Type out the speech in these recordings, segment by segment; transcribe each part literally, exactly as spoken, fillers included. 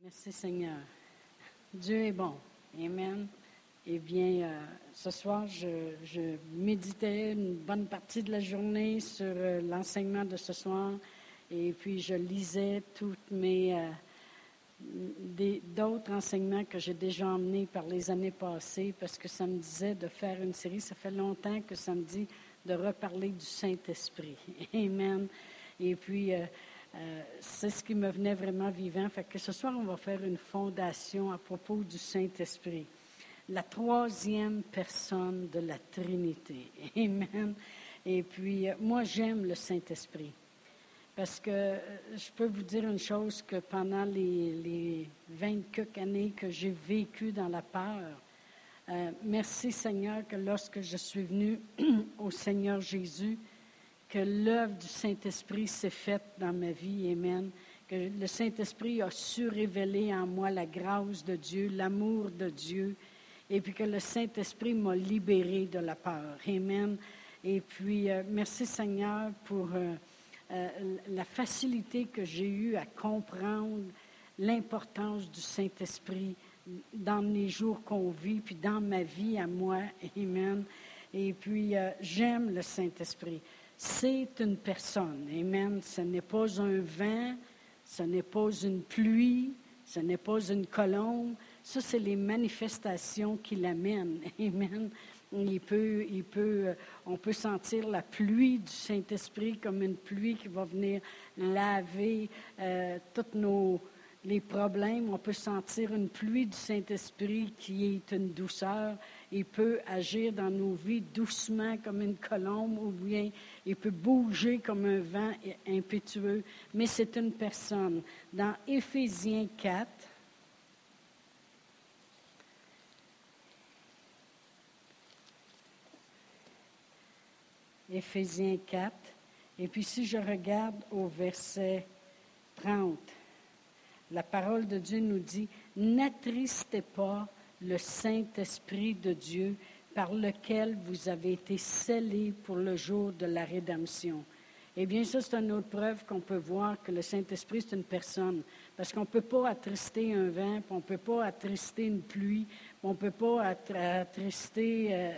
Merci Seigneur. Dieu est bon. Amen. Eh bien, euh, ce soir, je, je méditais une bonne partie de la journée sur euh, l'enseignement de ce soir. Et puis, je lisais toutes mes euh, des, d'autres enseignements que j'ai déjà emmenés par les années passées, parce que ça me disait de faire une série. Ça fait longtemps que ça me dit de reparler du Saint-Esprit. Amen. Et puis, euh, euh, c'est ce qui me venait vraiment vivant. Fait que ce soir, on va faire une fondation à propos du Saint-Esprit. La troisième personne de la Trinité. Amen. Et puis, euh, moi, j'aime le Saint-Esprit. Parce que euh, je peux vous dire une chose, que pendant les, les vingt-quelques années que j'ai vécu dans la peur, euh, merci Seigneur que lorsque je suis venue au Seigneur Jésus, que l'œuvre du Saint-Esprit s'est faite dans ma vie, amen. Que le Saint-Esprit a su révéler en moi la grâce de Dieu, l'amour de Dieu, et puis que le Saint-Esprit m'a libéré de la peur, amen. Et puis, euh, merci Seigneur pour euh, euh, la facilité que j'ai eue à comprendre l'importance du Saint-Esprit dans les jours qu'on vit, puis dans ma vie à moi, amen. Et puis, euh, j'aime le Saint-Esprit. C'est une personne, amen. Ce n'est pas un vent, ce n'est pas une pluie, ce n'est pas une colombe. Ça, c'est les manifestations qui l'amènent, amen. Il peut, il peut, on peut sentir la pluie du Saint-Esprit comme une pluie qui va venir laver euh, tous nos les problèmes. On peut sentir une pluie du Saint-Esprit qui est une douceur. Il peut agir dans nos vies doucement comme une colombe ou bien il peut bouger comme un vent impétueux. Mais c'est une personne. Dans Éphésiens quatre, Éphésiens quatre, et puis si je regarde au verset trente, la parole de Dieu nous dit « N'attristez pas le Saint-Esprit de Dieu par lequel vous avez été scellés pour le jour de la rédemption. » Eh bien, ça, c'est une autre preuve qu'on peut voir que le Saint-Esprit, c'est une personne. Parce qu'on ne peut pas attrister un vent, puis on ne peut pas attrister une pluie, puis on ne peut pas attrister euh,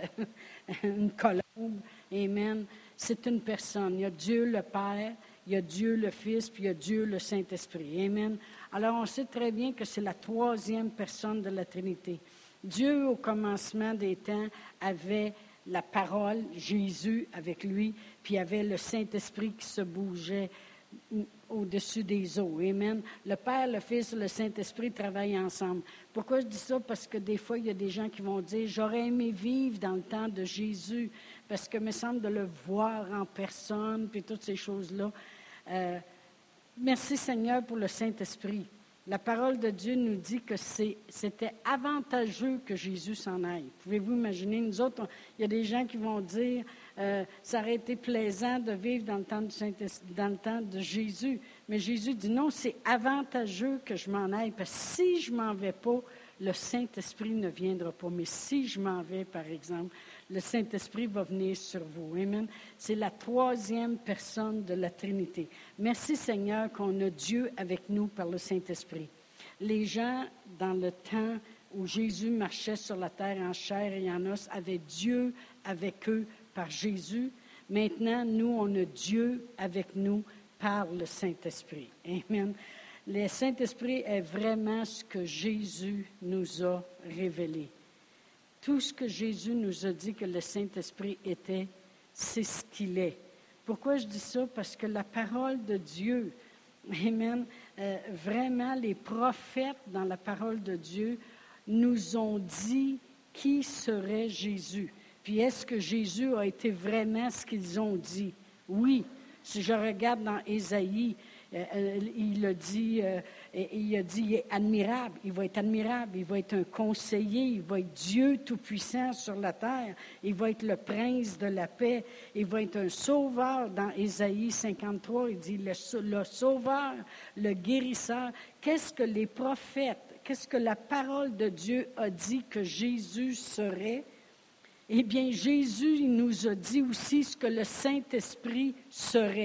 une colombe. Amen. C'est une personne. Il y a Dieu le Père, il y a Dieu le Fils, puis il y a Dieu le Saint-Esprit. Amen. Alors, on sait très bien que c'est la troisième personne de la Trinité. Dieu, au commencement des temps, avait la parole, Jésus avec lui, puis il y avait le Saint-Esprit qui se bougeait au-dessus des eaux. Amen. Le Père, le Fils et le Saint-Esprit travaillent ensemble. Pourquoi je dis ça? Parce que des fois, il y a des gens qui vont dire « J'aurais aimé vivre dans le temps de Jésus, parce que me semble de le voir en personne, puis toutes ces choses-là. Euh, » Merci Seigneur pour le Saint-Esprit. La parole de Dieu nous dit que c'est, c'était avantageux que Jésus s'en aille. Pouvez-vous imaginer, nous autres, on, il y a des gens qui vont dire euh, ça aurait été plaisant de vivre dans le temps du Saint-Esprit, dans le temps de Jésus. Mais Jésus dit non, c'est avantageux que je m'en aille, parce que si je m'en vais pas, le Saint-Esprit ne viendra pas. Mais si je m'en vais, par exemple, le Saint-Esprit va venir sur vous. Amen. C'est la troisième personne de la Trinité. Merci Seigneur qu'on a Dieu avec nous par le Saint-Esprit. Les gens, dans le temps où Jésus marchait sur la terre en chair et en os, avaient Dieu avec eux par Jésus. Maintenant, nous, on a Dieu avec nous par le Saint-Esprit. Amen. Le Saint-Esprit est vraiment ce que Jésus nous a révélé. Tout ce que Jésus nous a dit que le Saint-Esprit était, c'est ce qu'il est. Pourquoi je dis ça? Parce que la parole de Dieu, amen, euh, vraiment les prophètes dans la parole de Dieu nous ont dit qui serait Jésus. Puis est-ce que Jésus a été vraiment ce qu'ils ont dit? Oui. Si je regarde dans Ésaïe, Euh, il a dit, euh, il a dit, il est admirable, il va être admirable, il va être un conseiller, il va être Dieu tout-puissant sur la terre, il va être le prince de la paix, il va être un sauveur. Dans Ésaïe cinquante-trois, il dit le, le sauveur, le guérisseur. Qu'est-ce que les prophètes, qu'est-ce que la parole de Dieu a dit que Jésus serait? Eh bien, Jésus il nous a dit aussi ce que le Saint-Esprit serait.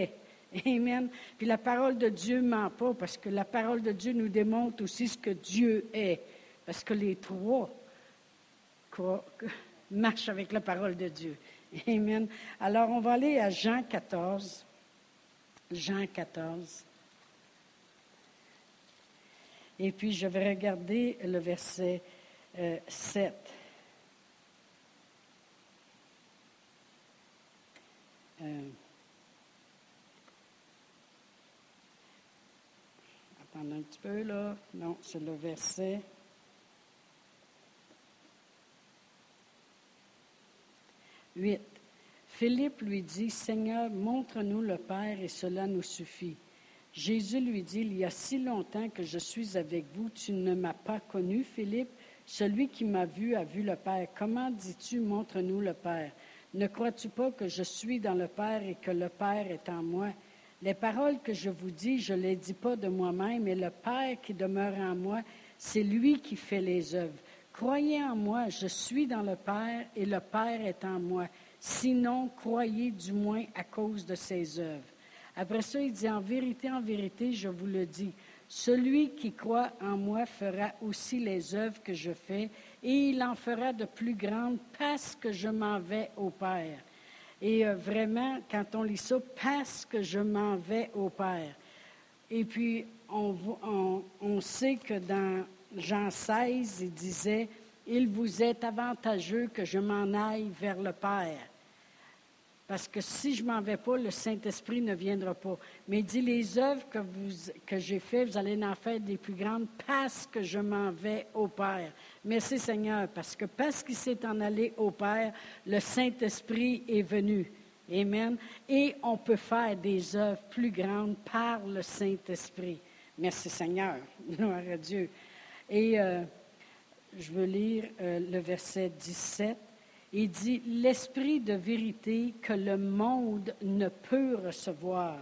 Amen. Puis la parole de Dieu ne ment pas, parce que la parole de Dieu nous démontre aussi ce que Dieu est. Parce que les trois croient, marchent avec la parole de Dieu. Amen. Alors, on va aller à Jean quatorze. Jean quatorze. Et puis, je vais regarder le verset euh, sept. Euh, attendez un petit peu, là. Non, c'est le verset. huit. Philippe lui dit, « Seigneur, montre-nous le Père et cela nous suffit. » Jésus lui dit, « Il y a si longtemps que je suis avec vous, tu ne m'as pas connu, Philippe. Celui qui m'a vu a vu le Père. Comment dis-tu, montre-nous le Père? Ne crois-tu pas que je suis dans le Père et que le Père est en moi? Les paroles que je vous dis, je ne les dis pas de moi-même, mais le Père qui demeure en moi, c'est lui qui fait les œuvres. Croyez en moi, je suis dans le Père et le Père est en moi. Sinon, croyez du moins à cause de ses œuvres. » Après ça, il dit, « En vérité, en vérité, je vous le dis, celui qui croit en moi fera aussi les œuvres que je fais, et il en fera de plus grandes parce que je m'en vais au Père. » Et euh, vraiment, quand on lit ça, parce que je m'en vais au Père. Et puis, on, on, on sait que dans Jean seize, il disait, « Il vous est avantageux que je m'en aille vers le Père. » Parce que si je ne m'en vais pas, le Saint-Esprit ne viendra pas. Mais il dit, les œuvres que, vous, que j'ai faites, vous allez en faire des plus grandes parce que je m'en vais au Père. Merci Seigneur, parce que parce qu'il s'est en allé au Père, le Saint-Esprit est venu. Amen. Et on peut faire des œuvres plus grandes par le Saint-Esprit. Merci Seigneur. Gloire à Dieu. Et euh, je veux lire euh, le verset dix-sept. Il dit, « L'esprit de vérité que le monde ne peut recevoir,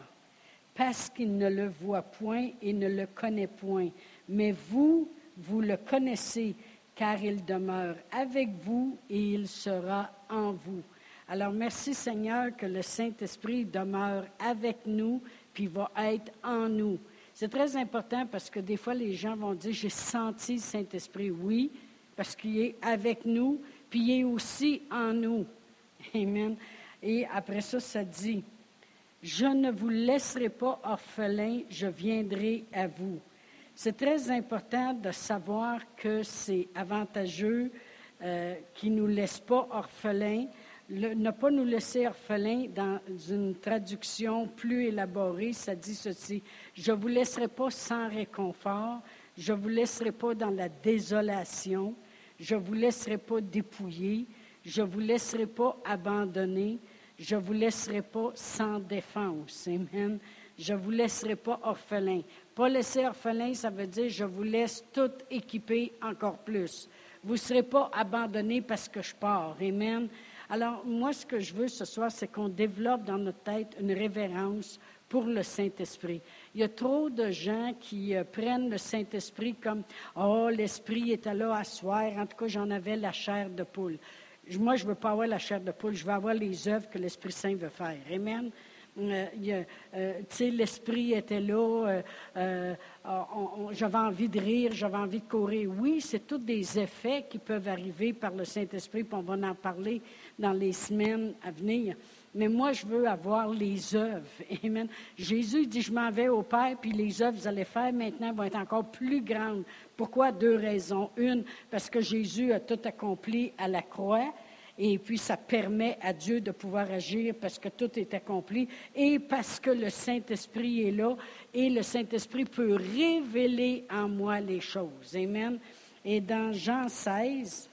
parce qu'il ne le voit point et ne le connaît point. Mais vous, vous le connaissez, car il demeure avec vous et il sera en vous. » Alors, merci Seigneur que le Saint-Esprit demeure avec nous, puis va être en nous. C'est très important parce que des fois, les gens vont dire, « J'ai senti le Saint-Esprit. » Oui, parce qu'il est avec nous, puis il est aussi en nous. Amen. Et après ça, ça dit, « Je ne vous laisserai pas orphelins, je viendrai à vous. » C'est très important de savoir que c'est avantageux euh, qu'il ne nous laisse pas orphelins. Le, ne pas nous laisser orphelins, dans une traduction plus élaborée, ça dit ceci, « Je ne vous laisserai pas sans réconfort, je ne vous laisserai pas dans la désolation, je ne vous laisserai pas dépouillés, je ne vous laisserai pas abandonnés, je ne vous laisserai pas sans défense. » Amen. Je ne vous laisserai pas orphelins. Pas laisser orphelins, ça veut dire je vous laisse tout équipé encore plus. Vous ne serez pas abandonnés parce que je pars. Amen. Alors, moi, ce que je veux ce soir, c'est qu'on développe dans notre tête une révérence pour le Saint-Esprit. Il y a trop de gens qui euh, prennent le Saint-Esprit comme « Oh, l'Esprit était là à soir. » En tout cas, j'en avais la chair de poule. Moi, je ne veux pas avoir la chair de poule. Je veux avoir les œuvres que l'Esprit Saint veut faire. Amen. Euh, il, euh, tu sais, l'Esprit était là. Euh, euh, on, on, j'avais envie de rire, j'avais envie de courir. Oui, c'est tous des effets qui peuvent arriver par le Saint-Esprit, puis on va en parler dans les semaines à venir. Mais moi, je veux avoir les œuvres. Amen. Jésus dit, je m'en vais au Père, puis les œuvres que vous allez faire maintenant vont être encore plus grandes. Pourquoi? Deux raisons. Une, parce que Jésus a tout accompli à la croix, et puis ça permet à Dieu de pouvoir agir parce que tout est accompli, et parce que le Saint-Esprit est là, et le Saint-Esprit peut révéler en moi les choses. Amen. Et dans Jean seize,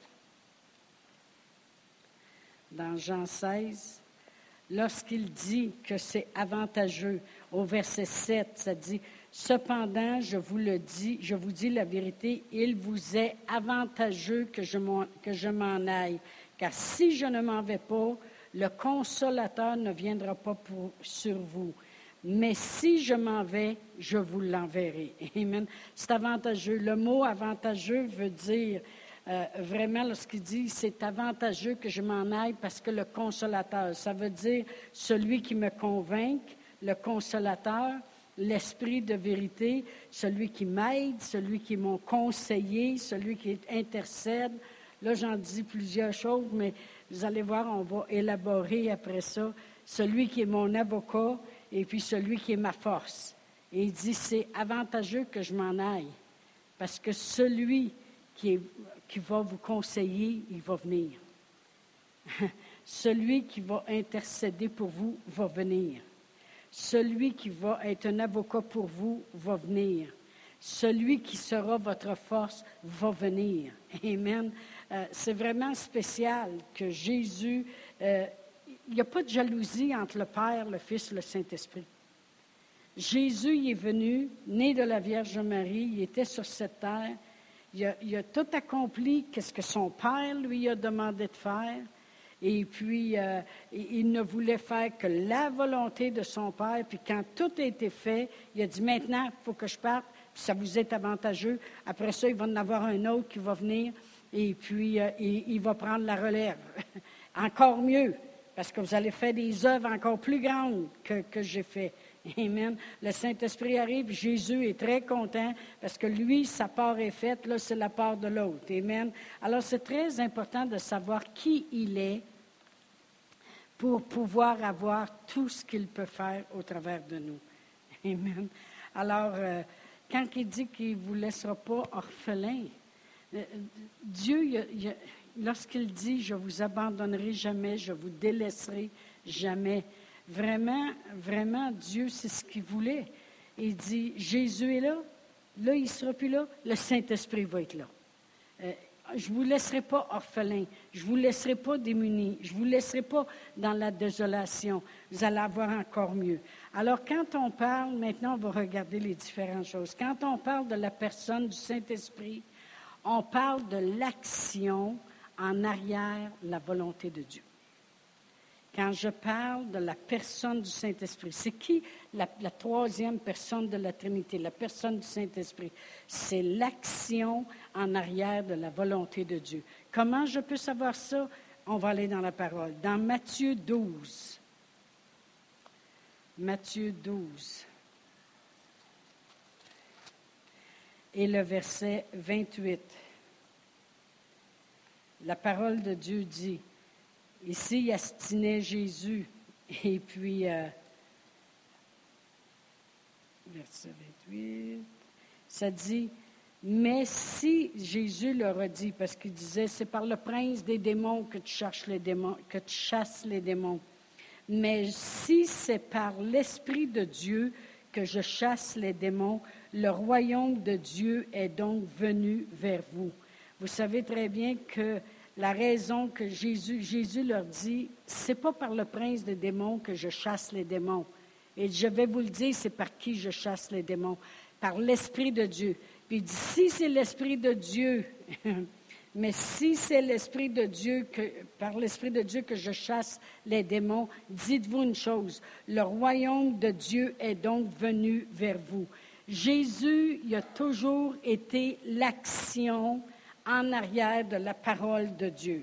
dans Jean seize, lorsqu'il dit que c'est avantageux, au verset sept, ça dit « Cependant, je vous le dis, je vous dis la vérité, il vous est avantageux que je m'en, que je m'en aille. Car si je ne m'en vais pas, le Consolateur ne viendra pas pour, sur vous. Mais si je m'en vais, je vous l'enverrai. » Amen. C'est avantageux. Le mot « avantageux » veut dire... Euh, vraiment, lorsqu'il dit « c'est avantageux que je m'en aille parce que le Consolateur », ça veut dire celui qui me convainc, le consolateur, l'esprit de vérité, celui qui m'aide, celui qui est mon conseiller, celui qui intercède. Là, j'en dis plusieurs choses, mais vous allez voir, on va élaborer après ça. Celui qui est mon avocat et puis celui qui est ma force. Et il dit, c'est avantageux que je m'en aille, parce que celui qui, est, qui va vous conseiller, il va venir. Celui qui va intercéder pour vous va venir. Celui qui va être un avocat pour vous va venir. Celui qui sera votre force va venir. Amen. Euh, c'est vraiment spécial que Jésus... Euh, il n'y a pas de jalousie entre le Père, le Fils et le Saint-Esprit. Jésus il est venu, né de la Vierge Marie, il était sur cette terre. Il a, il a tout accompli, qu'est-ce que son Père lui a demandé de faire. Et puis, euh, il ne voulait faire que la volonté de son Père. Puis quand tout a été fait, il a dit, maintenant, il faut que je parte, puis ça vous est avantageux. Après ça, il va en avoir un autre qui va venir, et puis euh, il, il va prendre la relève. Encore mieux, parce que vous allez faire des œuvres encore plus grandes que, que j'ai fait. Amen. Le Saint-Esprit arrive, Jésus est très content parce que lui, sa part est faite, là, c'est la part de l'autre. Amen. Alors, c'est très important de savoir qui il est pour pouvoir avoir tout ce qu'il peut faire au travers de nous. Amen. Alors, euh, quand il dit qu'il ne vous laissera pas orphelins, euh, Dieu, il a, il a, lorsqu'il dit « Je vous abandonnerai jamais, je vous délaisserai jamais », vraiment, vraiment, Dieu, c'est ce qu'il voulait. Il dit, Jésus est là, là, il ne sera plus là, le Saint-Esprit va être là. Euh, je ne vous laisserai pas orphelin, je ne vous laisserai pas démunis, je ne vous laisserai pas dans la désolation. Vous allez avoir encore mieux. Alors, quand on parle, maintenant, on va regarder les différentes choses. Quand on parle de la personne du Saint-Esprit, on parle de l'action en arrière, la volonté de Dieu. Quand je parle de la personne du Saint-Esprit, c'est qui la, la troisième personne de la Trinité, la personne du Saint-Esprit? C'est l'action en arrière de la volonté de Dieu. Comment je peux savoir ça? On va aller dans la parole. Dans Matthieu douze. Matthieu douze. Et le verset vingt-huit. La parole de Dieu dit... Ici, il astinait Jésus. Et puis, euh, verset vingt-huit, ça dit, « Mais si, Jésus leur a dit, parce qu'il disait, c'est par le prince des démons que tu cherches les démons, que tu chasses les démons. Mais si c'est par l'Esprit de Dieu que je chasse les démons, le royaume de Dieu est donc venu vers vous. » Vous savez très bien que la raison que Jésus, Jésus leur dit, c'est pas par le prince des démons que je chasse les démons. Et je vais vous le dire, c'est par qui je chasse les démons. Par l'Esprit de Dieu. Puis il dit, si c'est l'Esprit de Dieu, mais si c'est l'Esprit de Dieu, que, par l'Esprit de Dieu que je chasse les démons, dites-vous une chose, le royaume de Dieu est donc venu vers vous. Jésus, il a toujours été l'action en arrière de la parole de Dieu.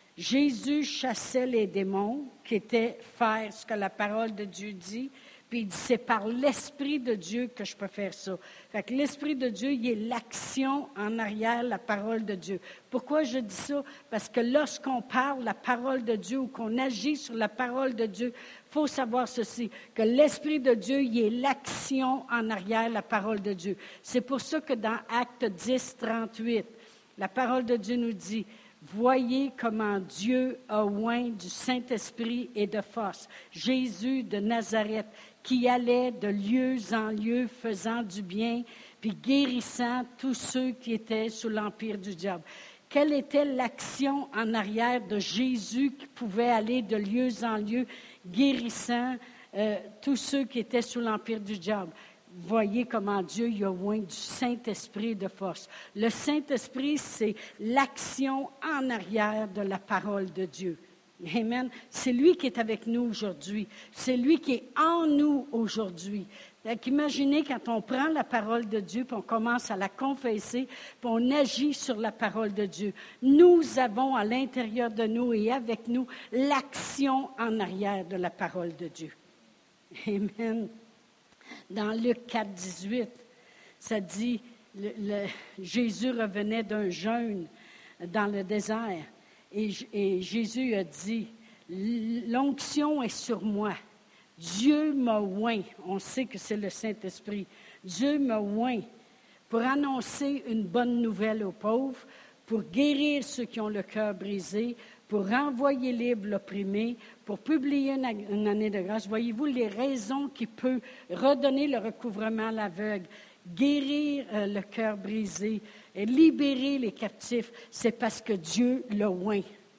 Jésus chassait les démons, qui étaient faire ce que la parole de Dieu dit, puis il dit, c'est par l'Esprit de Dieu que je peux faire ça. Fait que l'Esprit de Dieu, il est l'action en arrière, la parole de Dieu. Pourquoi je dis ça? Parce que lorsqu'on parle la parole de Dieu ou qu'on agit sur la parole de Dieu, il faut savoir ceci, que l'Esprit de Dieu, il est l'action en arrière, la parole de Dieu. C'est pour ça que dans Acte dix, trente-huit, la parole de Dieu nous dit, « Voyez comment Dieu a oint du Saint-Esprit et de force Jésus de Nazareth, qui allait de lieu en lieu faisant du bien, puis guérissant tous ceux qui étaient sous l'empire du diable. » Quelle était l'action en arrière de Jésus qui pouvait aller de lieu en lieu, guérissant euh, tous ceux qui étaient sous l'empire du diable? Voyez comment Dieu y a oint du Saint-Esprit de force. Le Saint-Esprit, c'est l'action en arrière de la parole de Dieu. Amen. C'est lui qui est avec nous aujourd'hui. C'est lui qui est en nous aujourd'hui. Donc, imaginez quand on prend la parole de Dieu, puis on commence à la confesser, puis on agit sur la parole de Dieu. Nous avons à l'intérieur de nous et avec nous l'action en arrière de la parole de Dieu. Amen. Dans Luc quatre, dix-huit, ça dit, le, le, Jésus revenait d'un jeûne dans le désert. Et, et Jésus a dit, l'onction est sur moi. Dieu m'a oint. On sait que c'est le Saint-Esprit. Dieu m'a oint pour annoncer une bonne nouvelle aux pauvres, pour guérir ceux qui ont le cœur brisé, pour renvoyer libre l'opprimé, pour publier une, une année de grâce. Voyez-vous les raisons qui peuvent redonner le recouvrement à l'aveugle, guérir euh, le cœur brisé, et libérer les captifs, c'est parce que Dieu l'a oint.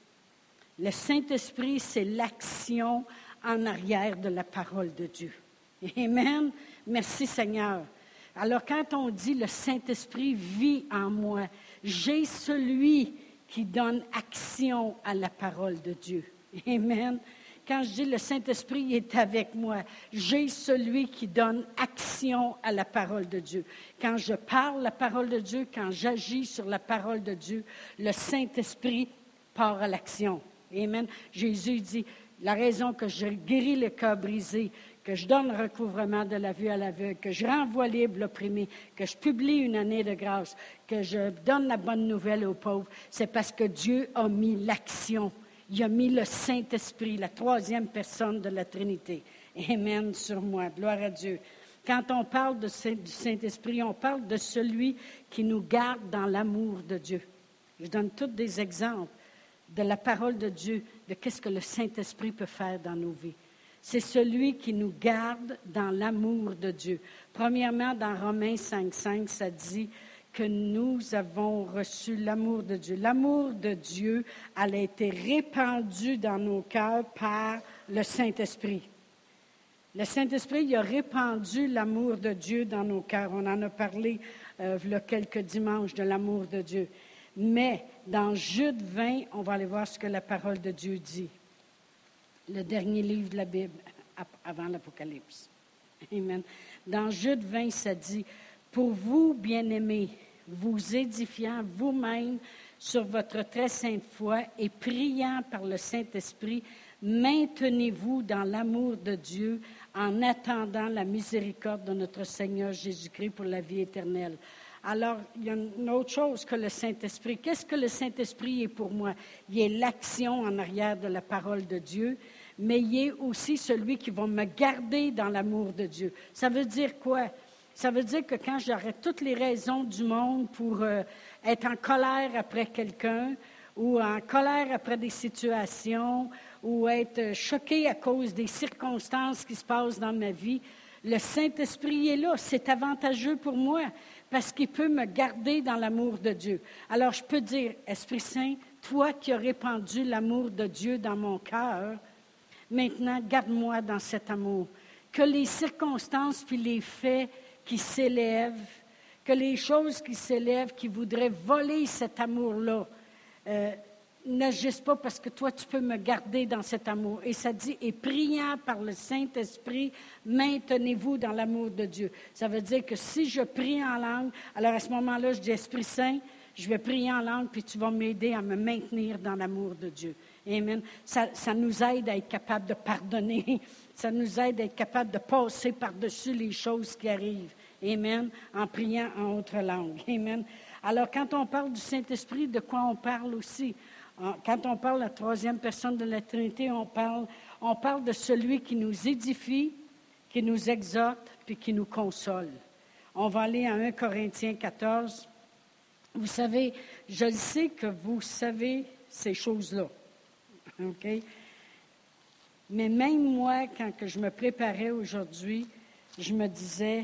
Le Saint-Esprit, c'est l'action en arrière de la parole de Dieu. Amen. Merci Seigneur. Alors quand on dit le Saint-Esprit vit en moi, j'ai celui qui donne action à la parole de Dieu. Amen. Quand je dis le Saint-Esprit est avec moi, j'ai celui qui donne action à la parole de Dieu. Quand je parle la parole de Dieu, quand j'agis sur la parole de Dieu, le Saint-Esprit part à l'action. Amen. Jésus dit, la raison que je guéris le cœur brisé, que je donne le recouvrement de la vue à l'aveugle, que je renvoie libre l'opprimé, que je publie une année de grâce, que je donne la bonne nouvelle aux pauvres, c'est parce que Dieu a mis l'action. Il a mis le Saint-Esprit, la troisième personne de la Trinité. Amen sur moi. Gloire à Dieu. Quand on parle de Saint, du Saint-Esprit, on parle de celui qui nous garde dans l'amour de Dieu. Je donne tous des exemples de la parole de Dieu, de qu'est-ce que le Saint-Esprit peut faire dans nos vies. C'est celui qui nous garde dans l'amour de Dieu. Premièrement, dans Romains cinq, cinq, ça dit que nous avons reçu l'amour de Dieu. L'amour de Dieu, elle a été répandue dans nos cœurs par le Saint-Esprit. Le Saint-Esprit, il a répandu l'amour de Dieu dans nos cœurs. On en a parlé euh, il y a quelques dimanches de l'amour de Dieu. Mais dans Jude vingt, on va aller voir ce que la parole de Dieu dit. Le dernier livre de la Bible, avant l'Apocalypse. Amen. Dans Jude vingt, ça dit, « Pour vous, bien-aimés, vous édifiant vous-même sur votre très sainte foi et priant par le Saint-Esprit, maintenez-vous dans l'amour de Dieu en attendant la miséricorde de notre Seigneur Jésus-Christ pour la vie éternelle. » Alors, il y a une autre chose que le Saint-Esprit. Qu'est-ce que le Saint-Esprit est pour moi? Il est l'action en arrière de la parole de Dieu, mais il est aussi celui qui va me garder dans l'amour de Dieu. Ça veut dire quoi? Ça veut dire que quand j'aurai toutes les raisons du monde pour euh, être en colère après quelqu'un, ou en colère après des situations, ou être choqué à cause des circonstances qui se passent dans ma vie, le Saint-Esprit est là. C'est avantageux pour moi parce qu'il peut me garder dans l'amour de Dieu. Alors, je peux dire, Esprit Saint, toi qui as répandu l'amour de Dieu dans mon cœur, maintenant, garde-moi dans cet amour. Que les circonstances puis les faits qui s'élèvent, que les choses qui s'élèvent, qui voudraient voler cet amour-là, euh, n'agissent pas parce que toi, tu peux me garder dans cet amour. Et ça dit, et priant par le Saint-Esprit, maintenez-vous dans l'amour de Dieu. Ça veut dire que si je prie en langue, alors à ce moment-là, je dis, Esprit Saint, je vais prier en langue, puis tu vas m'aider à me maintenir dans l'amour de Dieu. Amen. Ça, ça nous aide à être capable de pardonner. Ça nous aide à être capable de passer par-dessus les choses qui arrivent. Amen. En priant en autre langue. Amen. Alors, quand on parle du Saint-Esprit, de quoi on parle aussi? Quand on parle de la troisième personne de la Trinité, on parle, on parle de celui qui nous édifie, qui nous exhorte, puis qui nous console. On va aller à un Corinthiens quatorze. Vous savez, je sais que vous savez ces choses-là. OK? Mais même moi, quand que je me préparais aujourd'hui, je me disais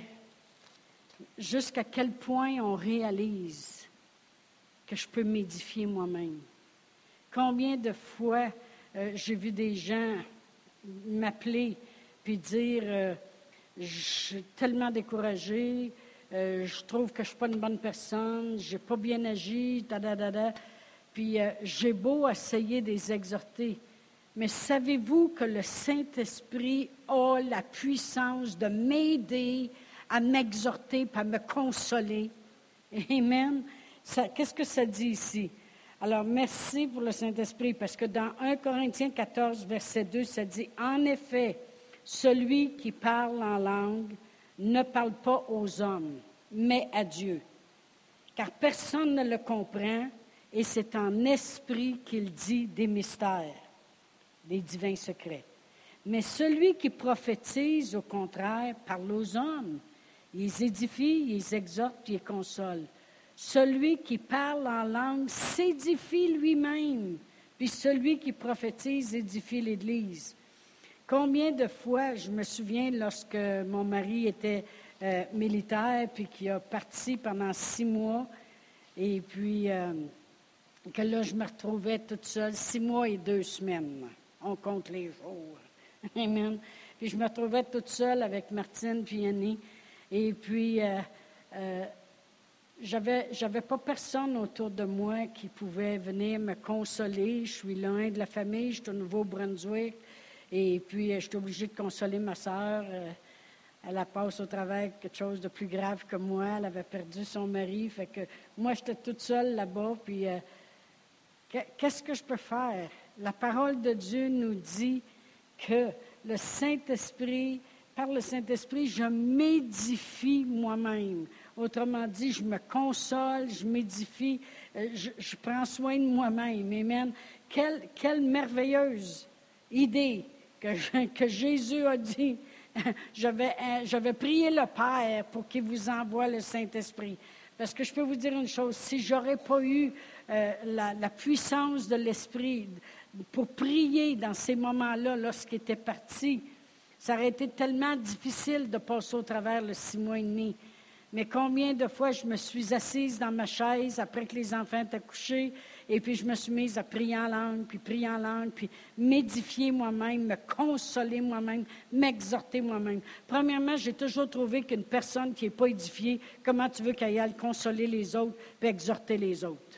jusqu'à quel point on réalise que je peux m'édifier moi-même. Combien de fois euh, j'ai vu des gens m'appeler puis dire euh, « Je suis tellement découragée, euh, je trouve que je ne suis pas une bonne personne, je n'ai pas bien agi, da, da, da, da. » Puis euh, j'ai beau essayer de les exhorter, mais savez-vous que le Saint-Esprit a la puissance de m'aider à m'exhorter, à me consoler? Amen. Ça, qu'est-ce que ça dit ici? Alors, merci pour le Saint-Esprit, parce que dans un Corinthiens quatorze, verset deux, ça dit, « En effet, celui qui parle en langue ne parle pas aux hommes, mais à Dieu. Car personne ne le comprend, et c'est en esprit qu'il dit des mystères, des divins secrets. Mais celui qui prophétise, au contraire, parle aux hommes. Il les édifie, il les exhorte, il les console. Celui qui parle en langue s'édifie lui-même, puis celui qui prophétise édifie l'Église. Combien de fois, je me souviens, lorsque mon mari était euh, militaire, puis qu'il a parti pendant six mois, et puis euh, que là, je me retrouvais toute seule, six mois et deux semaines. On compte les jours. Amen. Puis je me retrouvais toute seule avec Martine puis Annie. Et puis, euh, euh, j'avais, j'avais pas personne autour de moi qui pouvait venir me consoler. Je suis loin de la famille, je suis au Nouveau-Brunswick. Et puis, euh, j'étais obligée de consoler ma sœur. Euh, elle a passé au travers quelque chose de plus grave que moi. Elle avait perdu son mari. Fait que moi, j'étais toute seule là-bas. Puis, euh, qu'est-ce que je peux faire? La parole de Dieu nous dit que le Saint-Esprit, par le Saint-Esprit, je m'édifie moi-même. Autrement dit, je me console, je m'édifie, je, je prends soin de moi-même. Amen. Quelle, quelle merveilleuse idée que, je, que Jésus a dit. Je vais, je vais prier le Père pour qu'il vous envoie le Saint-Esprit. Parce que je peux vous dire une chose, si je n'aurais pas eu euh, la, la puissance de l'Esprit pour prier dans ces moments-là, lorsqu'il était parti, ça aurait été tellement difficile de passer au travers le six mois et demi. Mais combien de fois je me suis assise dans ma chaise après que les enfants étaient couchés, et puis je me suis mise à prier en langue, puis prier en langue, puis m'édifier moi-même, me consoler moi-même, m'exhorter moi-même. Premièrement, j'ai toujours trouvé qu'une personne qui n'est pas édifiée, comment tu veux qu'elle aille consoler les autres, puis exhorter les autres?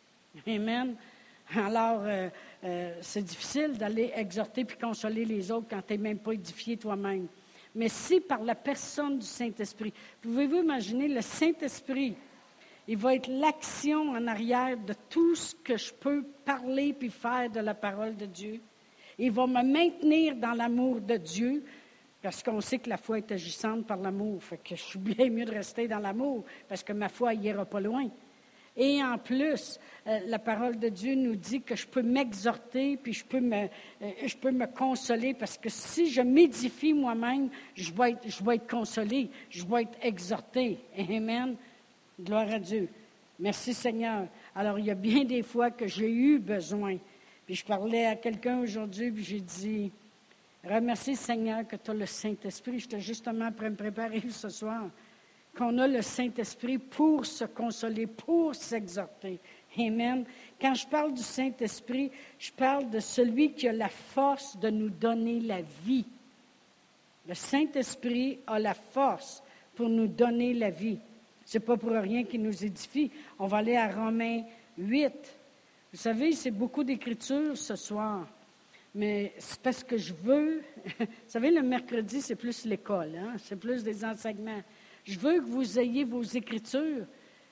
Amen. Alors, euh, euh, c'est difficile d'aller exhorter puis consoler les autres quand tu n'es même pas édifié toi-même. Mais si par la personne du Saint-Esprit, pouvez-vous imaginer le Saint-Esprit, il va être l'action en arrière de tout ce que je peux parler puis faire de la parole de Dieu. Il va me maintenir dans l'amour de Dieu, parce qu'on sait que la foi est agissante par l'amour. Fait que je suis bien mieux de rester dans l'amour, parce que ma foi n'ira pas loin. Et en plus, euh, la parole de Dieu nous dit que je peux m'exhorter, puis je peux me, euh, je peux me consoler, parce que si je m'édifie moi-même, je vais être, je vais être consolé, je vais être exhorté. Amen. Gloire à Dieu. Merci Seigneur. Alors, il y a bien des fois que j'ai eu besoin. Puis je parlais à quelqu'un aujourd'hui, puis j'ai dit, remercie Seigneur que tu as le Saint-Esprit. J'étais justement prêt à me préparer ce soir. Qu'on a le Saint-Esprit pour se consoler, pour s'exhorter. Amen. Quand je parle du Saint-Esprit, je parle de celui qui a la force de nous donner la vie. Le Saint-Esprit a la force pour nous donner la vie. Ce n'est pas pour rien qu'il nous édifie. On va aller à Romains huit. Vous savez, c'est beaucoup d'écriture ce soir. Mais c'est parce que je veux... Vous savez, le mercredi, c'est plus l'école, hein? C'est plus des enseignements. Je veux que vous ayez vos Écritures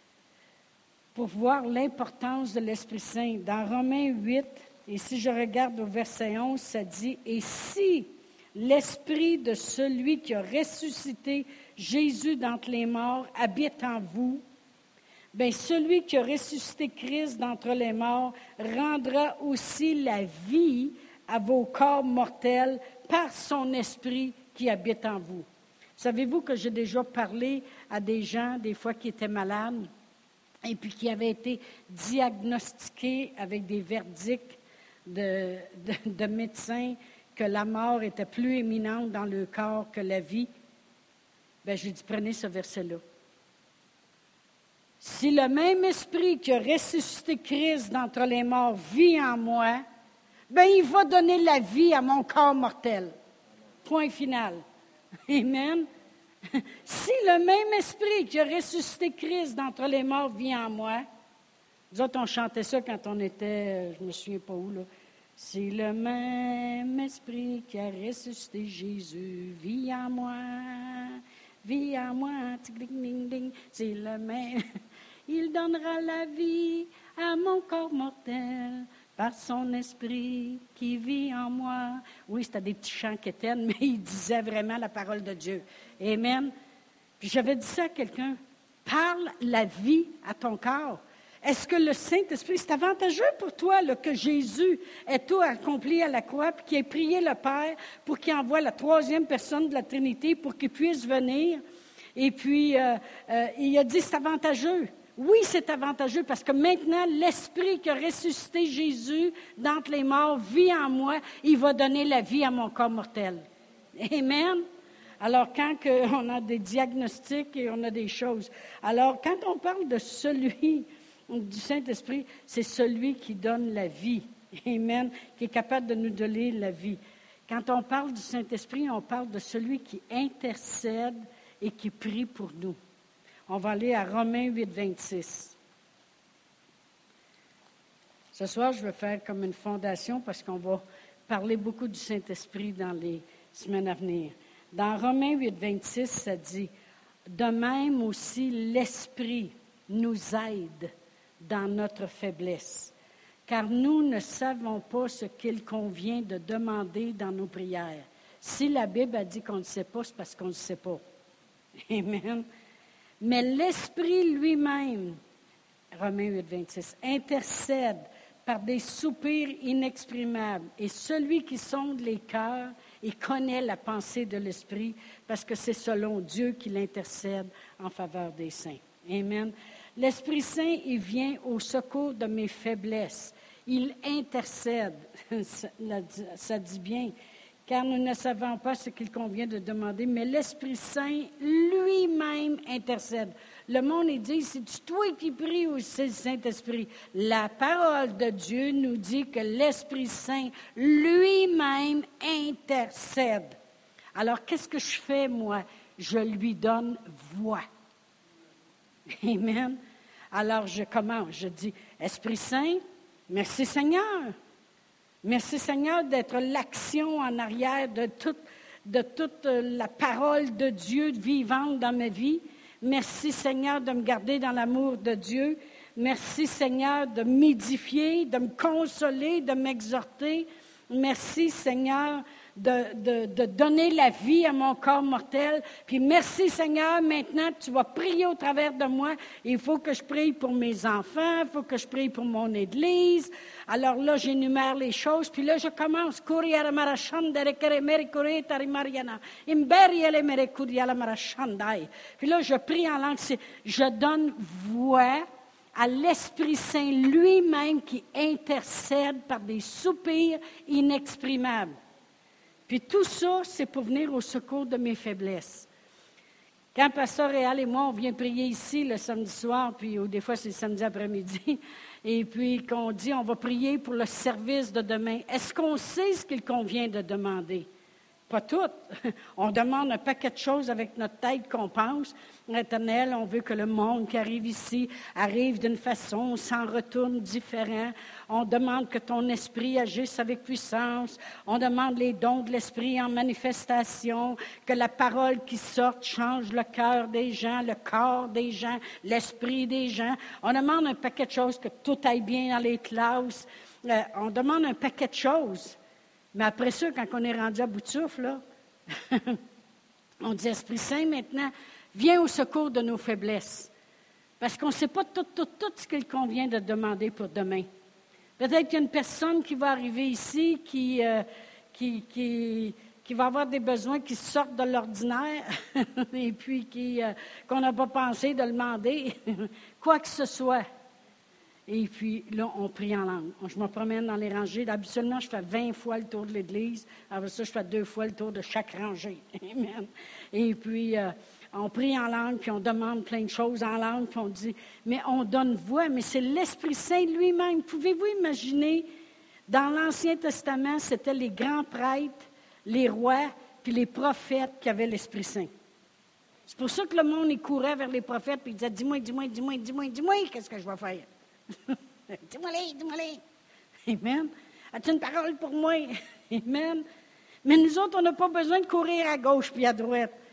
pour voir l'importance de l'Esprit Saint. Dans Romains huit, et si je regarde au verset onze, ça dit « Et si l'Esprit de celui qui a ressuscité Jésus d'entre les morts habite en vous, bien celui qui a ressuscité Christ d'entre les morts rendra aussi la vie à vos corps mortels par son Esprit qui habite en vous. » Savez-vous que j'ai déjà parlé à des gens, des fois, qui étaient malades et puis qui avaient été diagnostiqués avec des verdicts de, de, de médecins que la mort était plus éminente dans le corps que la vie? Bien, j'ai dit, prenez ce verset-là. Si le même esprit qui a ressuscité Christ d'entre les morts vit en moi, bien, il va donner la vie à mon corps mortel. Point final. Amen. Si le même esprit qui a ressuscité Christ d'entre les morts vit en moi, nous autres, on chantait ça quand on était, je ne me souviens pas où, là. Si le même esprit qui a ressuscité Jésus vit en moi, vit en moi, c'est le même. Il donnera la vie à mon corps mortel par son esprit qui vit en moi. Oui, c'était des petits chants quétaines, mais il disait vraiment la parole de Dieu. Amen. Puis j'avais dit ça à quelqu'un. Parle la vie à ton corps. Est-ce que le Saint-Esprit, c'est avantageux pour toi là, que Jésus ait tout accompli à la croix, puis qu'il ait prié le Père pour qu'il envoie la troisième personne de la Trinité pour qu'il puisse venir? Et puis, euh, euh, il a dit, c'est avantageux. Oui, c'est avantageux parce que maintenant, l'Esprit qui a ressuscité Jésus d'entre les morts vit en moi. Il va donner la vie à mon corps mortel. Amen. Alors, quand que on a des diagnostics et on a des choses. Alors, quand on parle de celui du Saint-Esprit, c'est celui qui donne la vie. Amen. Qui est capable de nous donner la vie. Quand on parle du Saint-Esprit, on parle de celui qui intercède et qui prie pour nous. On va aller à Romains huit, vingt-six. Ce soir, je vais faire comme une fondation parce qu'on va parler beaucoup du Saint-Esprit dans les semaines à venir. Dans Romains huit, vingt-six, ça dit « De même aussi l'Esprit nous aide dans notre faiblesse, car nous ne savons pas ce qu'il convient de demander dans nos prières. » Si la Bible a dit qu'on ne sait pas, c'est parce qu'on ne sait pas. Amen. Mais l'Esprit lui-même, Romains huit, vingt-six, intercède par des soupirs inexprimables. Et celui qui sonde les cœurs, il connaît la pensée de l'Esprit, parce que c'est selon Dieu qu'il intercède en faveur des saints. Amen. L'Esprit Saint, il vient au secours de mes faiblesses. Il intercède, ça dit bien, car nous ne savons pas ce qu'il convient de demander, mais l'Esprit Saint lui-même intercède. Le monde, il dit, c'est toi qui pries ou c'est le Saint-Esprit? La parole de Dieu nous dit que l'Esprit Saint lui-même intercède. Alors, qu'est-ce que je fais, moi? Je lui donne voix. Amen. Alors, je commence, je dis, Esprit Saint, merci Seigneur. Merci Seigneur d'être l'action en arrière de toute, de toute la parole de Dieu vivante dans ma vie. Merci Seigneur de me garder dans l'amour de Dieu. Merci Seigneur de m'édifier, de me consoler, de m'exhorter. Merci Seigneur de, de, de donner la vie à mon corps mortel. Puis merci Seigneur, maintenant tu vas prier au travers de moi. Il faut que je prie pour mes enfants, il faut que je prie pour mon Église. Alors là, j'énumère les choses, puis là, je commence. Puis là, je prie en langue. Je donne voix à l'Esprit Saint lui-même qui intercède par des soupirs inexprimables. Puis tout ça, c'est pour venir au secours de mes faiblesses. Quand Pasteur Réal et moi, on vient prier ici le samedi soir, puis ou des fois c'est le samedi après-midi, et puis qu'on dit on va prier pour le service de demain, est-ce qu'on sait ce qu'il convient de demander? Pas tout. On demande un paquet de choses avec notre tête qu'on pense. Éternel, on veut que le monde qui arrive ici arrive d'une façon, s'en retourne différent. On demande que ton esprit agisse avec puissance. On demande les dons de l'esprit en manifestation, que la parole qui sorte change le cœur des gens, le corps des gens, l'esprit des gens. On demande un paquet de choses, que tout aille bien dans les classes. Euh, on demande un paquet de choses. Mais après ça, quand on est rendu à bout de souffle, là, on dit, Esprit Saint, maintenant, viens au secours de nos faiblesses. Parce qu'on ne sait pas tout, tout, tout ce qu'il convient de demander pour demain. Peut-être qu'il y a une personne qui va arriver ici, qui, euh, qui, qui, qui va avoir des besoins qui sortent de l'ordinaire, et puis qui, euh, qu'on n'a pas pensé de demander, quoi que ce soit. Et puis, là, on prie en langue. Je me promène dans les rangées. Habituellement, je fais vingt fois le tour de l'église. Après ça, je fais deux fois le tour de chaque rangée. Amen. Et puis, euh, on prie en langue, puis on demande plein de choses en langue, puis on dit, mais on donne voix, mais c'est l'Esprit Saint lui-même. Pouvez-vous imaginer, dans l'Ancien Testament, c'était les grands prêtres, les rois, puis les prophètes qui avaient l'Esprit Saint. C'est pour ça que le monde, il courait vers les prophètes, puis il disait, dis-moi, dis-moi, dis-moi, dis-moi, dis-moi, qu'est-ce que je vais faire? dis-moi-les, dis-moi-les. Amen. As-tu une parole pour moi? Amen. Mais nous autres, on n'a pas besoin de courir à gauche puis à droite.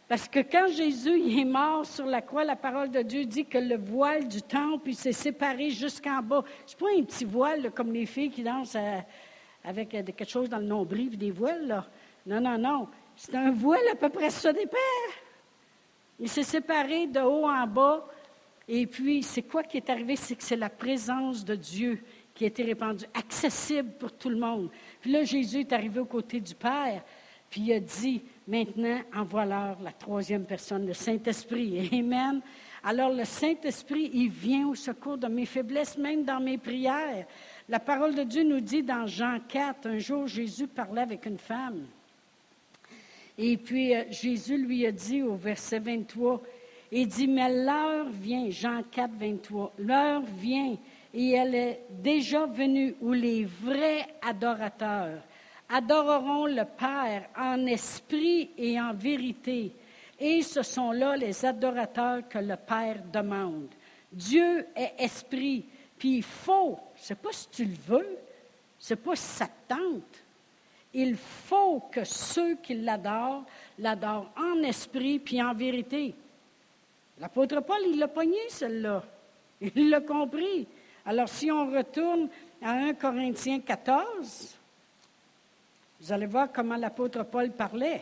Parce que quand Jésus il est mort sur la croix, la parole de Dieu dit que le voile du temple il s'est séparé jusqu'en bas. C'est pas un petit voile là, comme les filles qui dansent à, avec euh, quelque chose dans le nombril, des voiles. Là. Non, non, non. C'est un voile à peu près ça d'épais. Il s'est séparé de haut en bas. Et puis, c'est quoi qui est arrivé? C'est que c'est la présence de Dieu qui a été répandue, accessible pour tout le monde. Puis là, Jésus est arrivé aux côtés du Père, puis il a dit, maintenant, envoie-leur la troisième personne, le Saint-Esprit. Amen. Alors, le Saint-Esprit, il vient au secours de mes faiblesses, même dans mes prières. La parole de Dieu nous dit dans Jean quatre, un jour, Jésus parlait avec une femme. Et puis, euh, Jésus lui a dit au verset vingt-trois, il dit, mais l'heure vient, Jean quatre, vingt-trois, l'heure vient et elle est déjà venue où les vrais adorateurs adoreront le Père en esprit et en vérité. Et ce sont là les adorateurs que le Père demande. Dieu est esprit, puis il faut, c'est pas si tu le veux, c'est pas si ça te tente. Il faut que ceux qui l'adorent, l'adorent en esprit puis en vérité. L'apôtre Paul, il l'a pogné, celle-là. Il l'a compris. Alors, si on retourne à un Corinthiens quatorze, vous allez voir comment l'apôtre Paul parlait.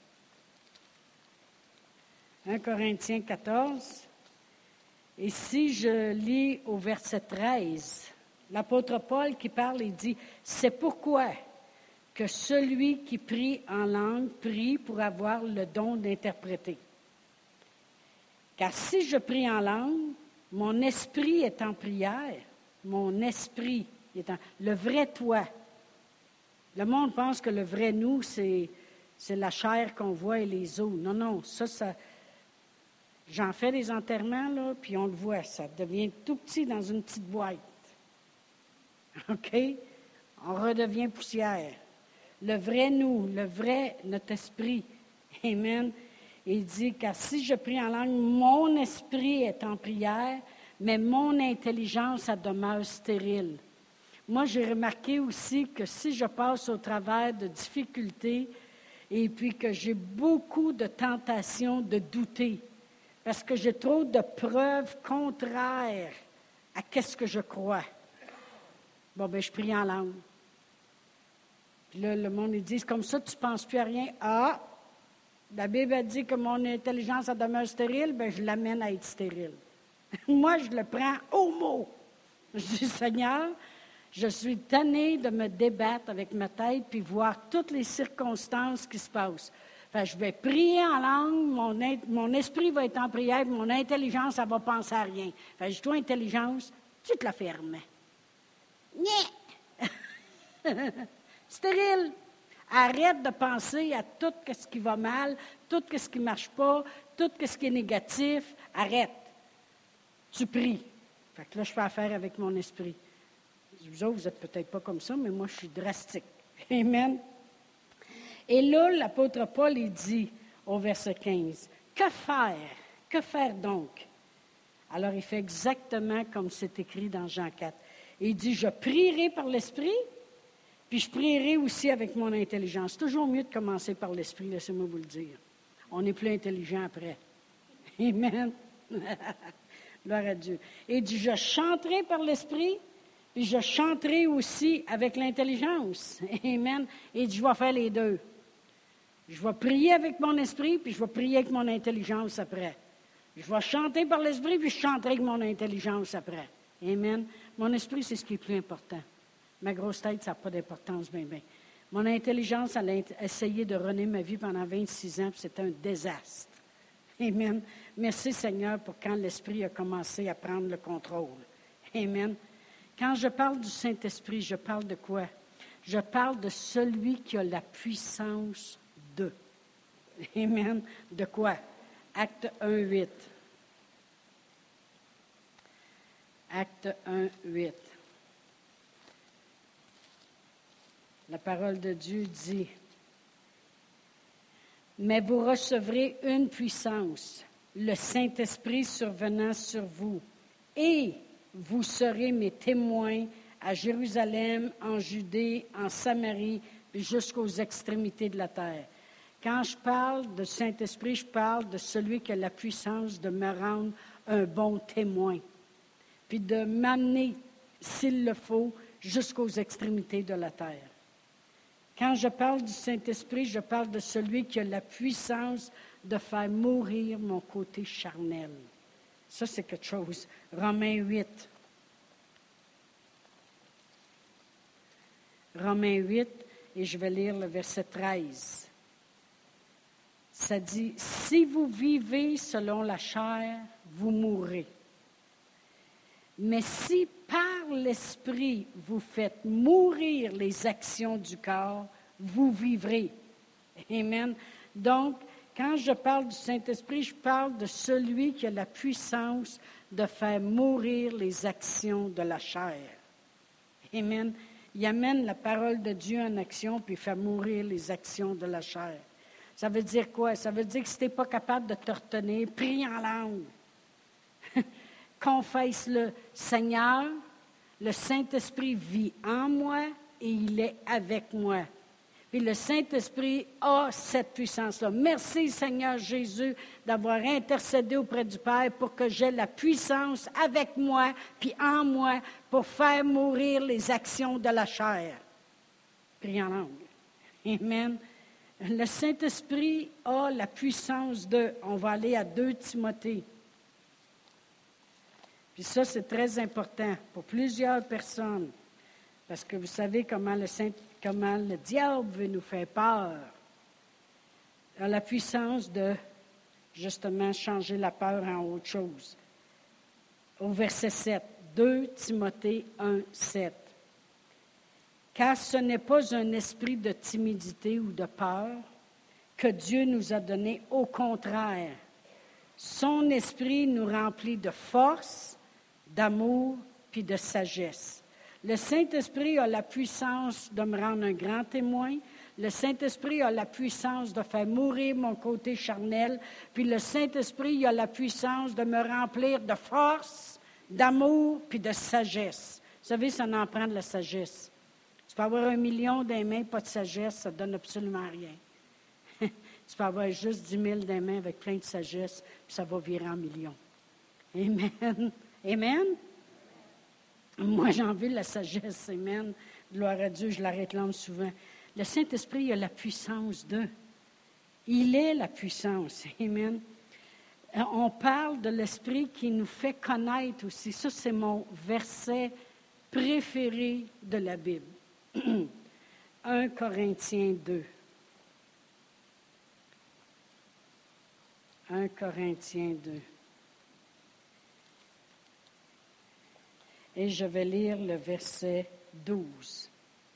un Corinthiens quatorze. Et si je lis au verset treize, l'apôtre Paul qui parle, il dit, « C'est pourquoi que celui qui prie en langue prie pour avoir le don d'interpréter. Car si je prie en langue, mon esprit est en prière, mon esprit est en... Le vrai toi. Le monde pense que le vrai nous, c'est, c'est la chair qu'on voit et les os. Non, non, ça, ça... J'en fais des enterrements, là, puis on le voit, ça devient tout petit dans une petite boîte. OK? On redevient poussière. Le vrai nous, le vrai notre esprit. Amen. Il dit, car si je prie en langue, mon esprit est en prière, mais mon intelligence, elle demeure stérile. Moi, j'ai remarqué aussi que si je passe au travers de difficultés et puis que j'ai beaucoup de tentations de douter, parce que j'ai trop de preuves contraires à qu'est-ce que je crois. Bon, bien, je prie en langue. Puis là, le monde, ils dit, comme ça, tu ne penses plus à rien. Ah! La Bible a dit que mon intelligence elle demeure stérile, bien, je l'amène à être stérile. Moi, je le prends au mot. Je dis, Seigneur, je suis tannée de me débattre avec ma tête puis voir toutes les circonstances qui se passent. Fait, je vais prier en langue, mon, mon esprit va être en prière, mon intelligence, elle va penser à rien. Fait, je dis, toi, intelligence, tu te la fermes. Nyeh! Stérile. Arrête de penser à tout ce qui va mal, tout ce qui ne marche pas, tout ce qui est négatif. Arrête. Tu pries. Fait que là, je fais affaire avec mon esprit. Vous autres, vous n'êtes peut-être pas comme ça, mais moi, je suis drastique. Amen. Et là, l'apôtre Paul, il dit au verset quinze, « Que faire? Que faire donc? » Alors, il fait exactement comme c'est écrit dans Jean quatre. Il dit, « Je prierai par l'esprit, puis je prierai aussi avec mon intelligence. » C'est toujours mieux de commencer par l'esprit, laissez-moi vous le dire. On est plus intelligent après. Amen. Gloire à Dieu. Et il dit, je chanterai par l'esprit, puis je chanterai aussi avec l'intelligence. Amen. Et il dit, je vais faire les deux. Je vais prier avec mon esprit, puis je vais prier avec mon intelligence après. Je vais chanter par l'esprit, puis je chanterai avec mon intelligence après. Amen. Mon esprit, c'est ce qui est plus important. Ma grosse tête, ça n'a pas d'importance, bien, bien. Mon intelligence, elle a essayé de runner ma vie pendant vingt-six ans, puis c'était un désastre. Amen. Merci, Seigneur, pour quand l'Esprit a commencé à prendre le contrôle. Amen. Quand je parle du Saint-Esprit, je parle de quoi? Je parle de celui qui a la puissance de. Amen. De quoi? Acte un, huit. Acte un, huit. La parole de Dieu dit, « Mais vous recevrez une puissance, le Saint-Esprit survenant sur vous, et vous serez mes témoins à Jérusalem, en Judée, en Samarie, puis jusqu'aux extrémités de la terre. » Quand je parle de Saint-Esprit, je parle de celui qui a la puissance de me rendre un bon témoin, puis de m'amener, s'il le faut, jusqu'aux extrémités de la terre. Quand je parle du Saint-Esprit, je parle de celui qui a la puissance de faire mourir mon côté charnel. Ça, c'est quelque chose. Romains huit. Romains huit, et je vais lire le verset treize. Ça dit, « Si vous vivez selon la chair, vous mourrez. Mais si par l'Esprit vous faites mourir les actions du corps, vous vivrez. » Amen. Donc, quand je parle du Saint-Esprit, je parle de celui qui a la puissance de faire mourir les actions de la chair. Amen. Il amène la parole de Dieu en action, puis il fait mourir les actions de la chair. Ça veut dire quoi? Ça veut dire que si tu n'es pas capable de te retenir, prie en langue. Confesse-le. Seigneur, le Saint-Esprit vit en moi et il est avec moi. Puis le Saint-Esprit a cette puissance-là. Merci, Seigneur Jésus, d'avoir intercédé auprès du Père pour que j'aie la puissance avec moi, puis en moi, pour faire mourir les actions de la chair. Prie en langue. Amen. Le Saint-Esprit a la puissance de... On va aller à deux Timothée. Puis ça, c'est très important pour plusieurs personnes. Parce que vous savez comment le, Saint, comment le diable veut nous faire peur. Il a la puissance de, justement, changer la peur en autre chose. Au verset sept, deux Timothée un, sept. Car ce n'est pas un esprit de timidité ou de peur que Dieu nous a donné. Au contraire, son esprit nous remplit de force, d'amour puis de sagesse. Le Saint-Esprit a la puissance de me rendre un grand témoin. Le Saint-Esprit a la puissance de faire mourir mon côté charnel. Puis le Saint-Esprit a la puissance de me remplir de force, d'amour puis de sagesse. Vous savez, ça en prend de la sagesse. Tu peux avoir un million dans les mains, pas de sagesse, ça ne donne absolument rien. Tu peux avoir juste dix mille dans les mains avec plein de sagesse, puis ça va virer en millions. Amen. Amen. Moi, j'ai envie de la sagesse. Amen. Gloire à Dieu, je la réclame souvent. Le Saint-Esprit a la puissance de. Il est la puissance. Amen. On parle de l'Esprit qui nous fait connaître aussi. Ça, c'est mon verset préféré de la Bible. un Corinthiens deux. un Corinthiens deux. Et je vais lire le verset douze.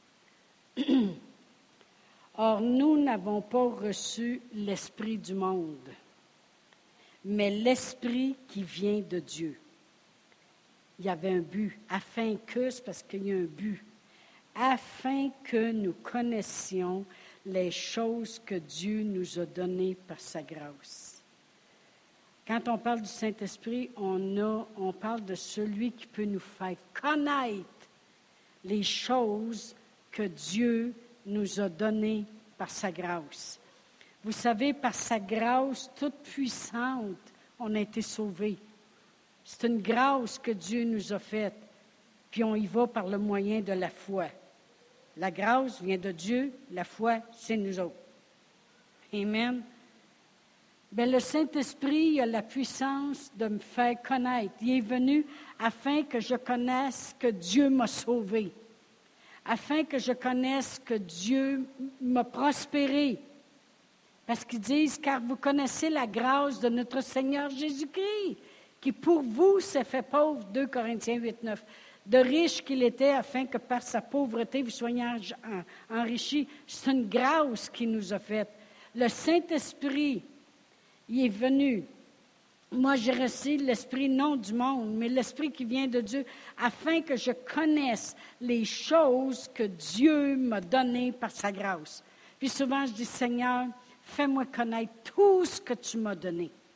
Or, nous n'avons pas reçu l'Esprit du monde, mais l'Esprit qui vient de Dieu. Il y avait un but, afin que, c'est parce qu'il y a un but, afin que nous connaissions les choses que Dieu nous a données par sa grâce. Quand on parle du Saint-Esprit, on, a, on parle de celui qui peut nous faire connaître les choses que Dieu nous a données par sa grâce. Vous savez, par sa grâce toute puissante, on a été sauvés. C'est une grâce que Dieu nous a faite, puis on y va par le moyen de la foi. La grâce vient de Dieu, la foi, c'est nous autres. Amen. Bien, le Saint-Esprit a la puissance de me faire connaître. Il est venu afin que je connaisse que Dieu m'a sauvé, afin que je connaisse que Dieu m'a prospéré. Parce qu'ils disent, car vous connaissez la grâce de notre Seigneur Jésus-Christ, qui pour vous s'est fait pauvre, deux Corinthiens huit, neuf. De riche qu'il était, afin que par sa pauvreté vous soyez enrichis. C'est une grâce qu'il nous a faite. Le Saint-Esprit, il est venu. Moi, j'ai reçu l'Esprit non du monde, mais l'Esprit qui vient de Dieu, afin que je connaisse les choses que Dieu m'a données par sa grâce. Puis souvent, je dis, Seigneur, fais-moi connaître tout ce que tu m'as donné.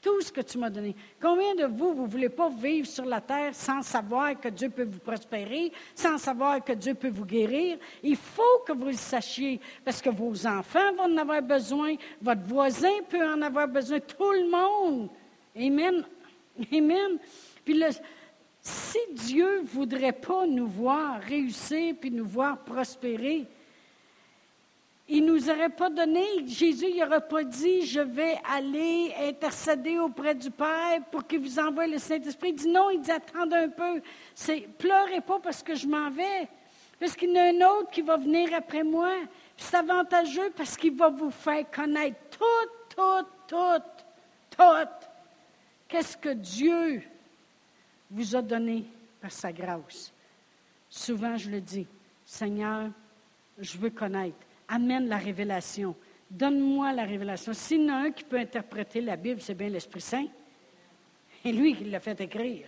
Tout ce que tu m'as donné. Combien de vous, vous ne voulez pas vivre sur la terre sans savoir que Dieu peut vous prospérer, sans savoir que Dieu peut vous guérir? Il faut que vous le sachiez, parce que vos enfants vont en avoir besoin, votre voisin peut en avoir besoin, tout le monde. Amen. Amen. Puis le, si Dieu ne voudrait pas nous voir réussir puis nous voir prospérer, il ne nous aurait pas donné, Jésus n'aurait pas dit, je vais aller intercéder auprès du Père pour qu'il vous envoie le Saint-Esprit. Il dit non, il dit attendez un peu. C'est, pleurez pas parce que je m'en vais. Parce qu'il y en a un autre qui va venir après moi. Puis c'est avantageux parce qu'il va vous faire connaître tout, tout, tout, tout. Qu'est-ce que Dieu vous a donné par sa grâce? Souvent, je le dis, Seigneur, je veux connaître. Amène la révélation. Donne-moi la révélation. S'il y en a un qui peut interpréter la Bible, c'est bien l'Esprit Saint. Et lui qui l'a fait écrire.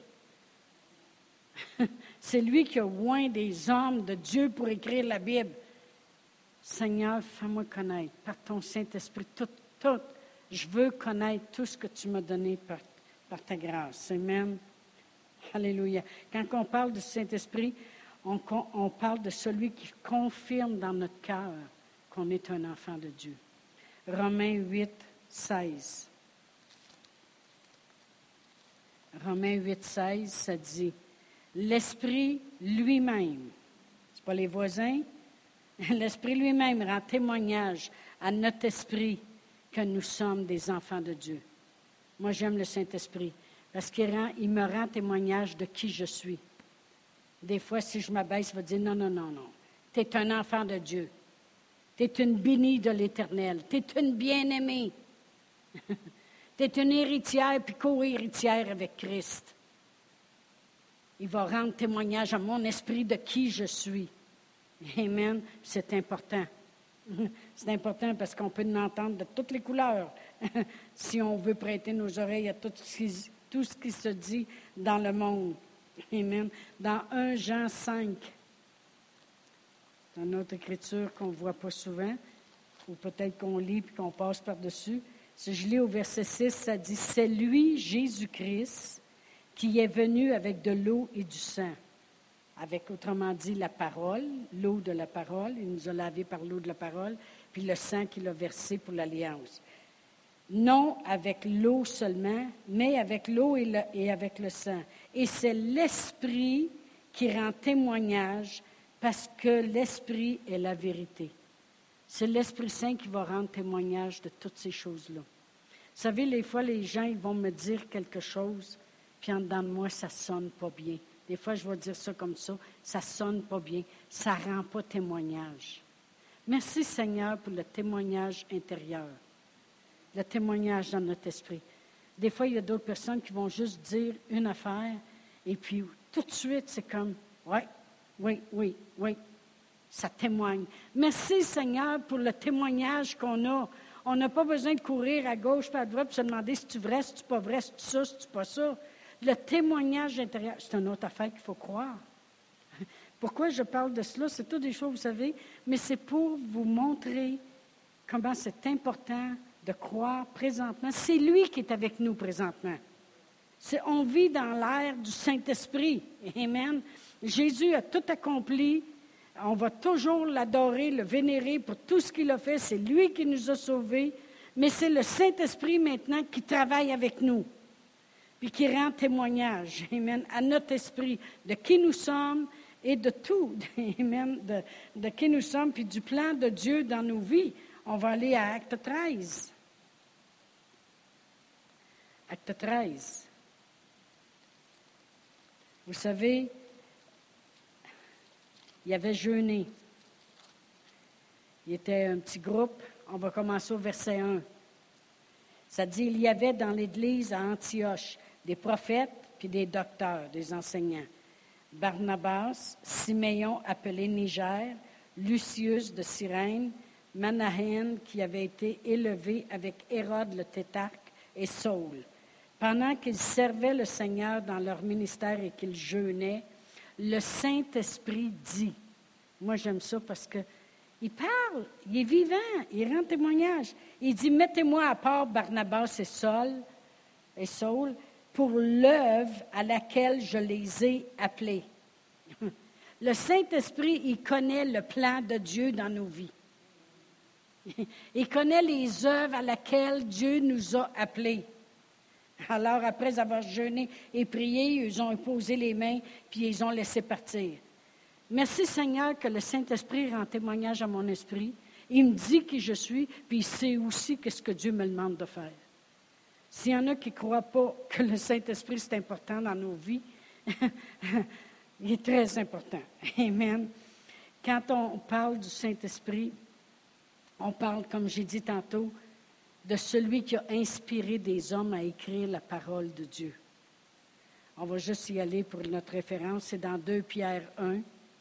C'est lui qui a oint des hommes de Dieu pour écrire la Bible. Seigneur, fais-moi connaître par ton Saint-Esprit tout, tout. Je veux connaître tout ce que tu m'as donné par, par ta grâce. Amen. Alléluia. Quand on parle du Saint-Esprit, on, on parle de celui qui confirme dans notre cœur qu'on est un enfant de Dieu. Romains huit, seize. Romains huit, seize, ça dit, l'Esprit lui-même, c'est pas les voisins, l'Esprit lui-même rend témoignage à notre esprit que nous sommes des enfants de Dieu. Moi, j'aime le Saint-Esprit parce qu'il rend, il me rend témoignage de qui je suis. Des fois, si je m'abaisse, il va dire non, non, non, non. Tu es un enfant de Dieu. Tu es une bénie de l'Éternel. Tu es une bien-aimée. Tu es une héritière puis co-héritière avec Christ. Il va rendre témoignage à mon esprit de qui je suis. Amen. C'est important. C'est important parce qu'on peut en entendre de toutes les couleurs si on veut prêter nos oreilles à tout ce qui, tout ce qui se dit dans le monde. Amen. Dans un Jean cinq, dans notre écriture qu'on ne voit pas souvent, ou peut-être qu'on lit et qu'on passe par-dessus, si je lis au verset six, ça dit « C'est lui, Jésus-Christ, qui est venu avec de l'eau et du sang. » Avec, autrement dit, la parole, l'eau de la parole. Il nous a lavé par l'eau de la parole, puis le sang qu'il a versé pour l'alliance. Non avec l'eau seulement, mais avec l'eau et, le, et avec le sang. Et c'est l'Esprit qui rend témoignage parce que l'Esprit est la vérité. C'est l'Esprit Saint qui va rendre témoignage de toutes ces choses-là. Vous savez, les fois, les gens ils vont me dire quelque chose, puis en dedans de moi, ça ne sonne pas bien. Des fois, je vais dire ça comme ça, ça ne sonne pas bien, ça ne rend pas témoignage. Merci Seigneur pour le témoignage intérieur, le témoignage dans notre esprit. Des fois, il y a d'autres personnes qui vont juste dire une affaire, et puis tout de suite, c'est comme, oui, oui, oui, oui, ça témoigne. Merci Seigneur pour le témoignage qu'on a. On n'a pas besoin de courir à gauche, pas à droite, pour se demander si tu es vrai, si tu n'es pas vrai, si tu es ça, si tu n'es pas ça. Le témoignage intérieur, c'est une autre affaire qu'il faut croire. Pourquoi je parle de cela? C'est toutes des choses, vous savez, mais c'est pour vous montrer comment c'est important de croire présentement. C'est lui qui est avec nous présentement. C'est, on vit dans l'ère du Saint-Esprit. Amen. Jésus a tout accompli. On va toujours l'adorer, le vénérer pour tout ce qu'il a fait. C'est lui qui nous a sauvés. Mais c'est le Saint-Esprit maintenant qui travaille avec nous. Puis qui rend témoignage, amen, à notre esprit de qui nous sommes et de tout, amen, de, de qui nous sommes, puis du plan de Dieu dans nos vies. On va aller à Acte treize. Acte treize. Vous savez, il y avait jeûné. Il était un petit groupe. On va commencer au verset un. Ça dit, il y avait dans l'Église à Antioche des prophètes puis des docteurs, des enseignants. Barnabas, Siméon appelé Niger, Lucius de Cyrène, Manahen qui avait été élevé avec Hérode le tétrarque et Saul. Pendant qu'ils servaient le Seigneur dans leur ministère et qu'ils jeûnaient, le Saint-Esprit dit, moi j'aime ça parce que il parle, il est vivant, il rend témoignage. Il dit, mettez-moi à part Barnabas et Saul et Saul, pour l'œuvre à laquelle je les ai appelés. Le Saint-Esprit, il connaît le plan de Dieu dans nos vies. Il connaît les œuvres à laquelle Dieu nous a appelés. Alors, après avoir jeûné et prié, ils ont imposé les mains, puis ils ont laissé partir. Merci Seigneur que le Saint-Esprit rend témoignage à mon esprit. Il me dit qui je suis, puis il sait aussi qu'est-ce que Dieu me demande de faire. S'il y en a qui ne croient pas que le Saint-Esprit, c'est important dans nos vies, il est très important. Amen. Quand on parle du Saint-Esprit, on parle, comme j'ai dit tantôt, de celui qui a inspiré des hommes à écrire la parole de Dieu. On va juste y aller pour notre référence. C'est dans deux Pierre un.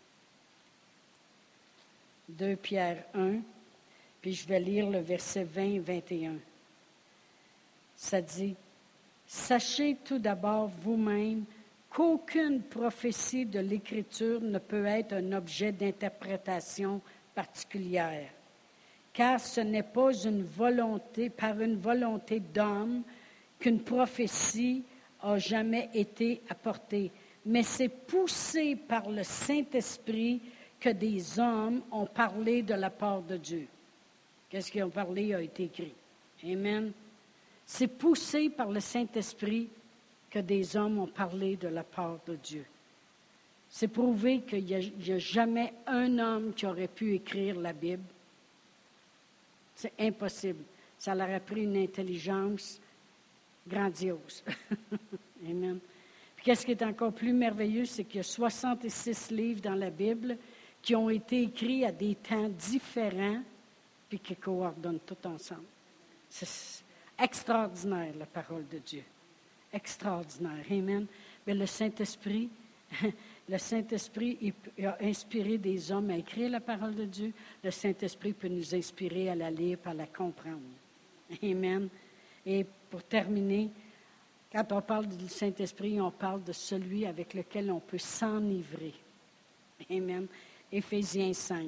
deux Pierre un. Puis je vais lire le verset vingt et vingt et un. Ça dit, « Sachez tout d'abord vous-même qu'aucune prophétie de l'Écriture ne peut être un objet d'interprétation particulière. Car ce n'est pas une volonté, par une volonté d'homme qu'une prophétie a jamais été apportée, mais c'est poussé par le Saint-Esprit que des hommes ont parlé de la part de Dieu. » Qu'est-ce qu'ils ont parlé a été écrit. Amen. C'est poussé par le Saint-Esprit que des hommes ont parlé de la part de Dieu. C'est prouvé qu'il n'y a, a jamais un homme qui aurait pu écrire la Bible. C'est impossible. Ça leur a pris une intelligence grandiose. Amen. Puis qu'est-ce qui est encore plus merveilleux, c'est qu'il y a soixante-six livres dans la Bible qui ont été écrits à des temps différents puis qui coordonnent tout ensemble. C'est extraordinaire, la parole de Dieu. Extraordinaire. Amen. Mais le Saint-Esprit, le Saint-Esprit il a inspiré des hommes à écrire la parole de Dieu. Le Saint-Esprit peut nous inspirer à la lire et à la comprendre. Amen. Et pour terminer, quand on parle du Saint-Esprit, on parle de celui avec lequel on peut s'enivrer. Amen. Éphésiens cinq.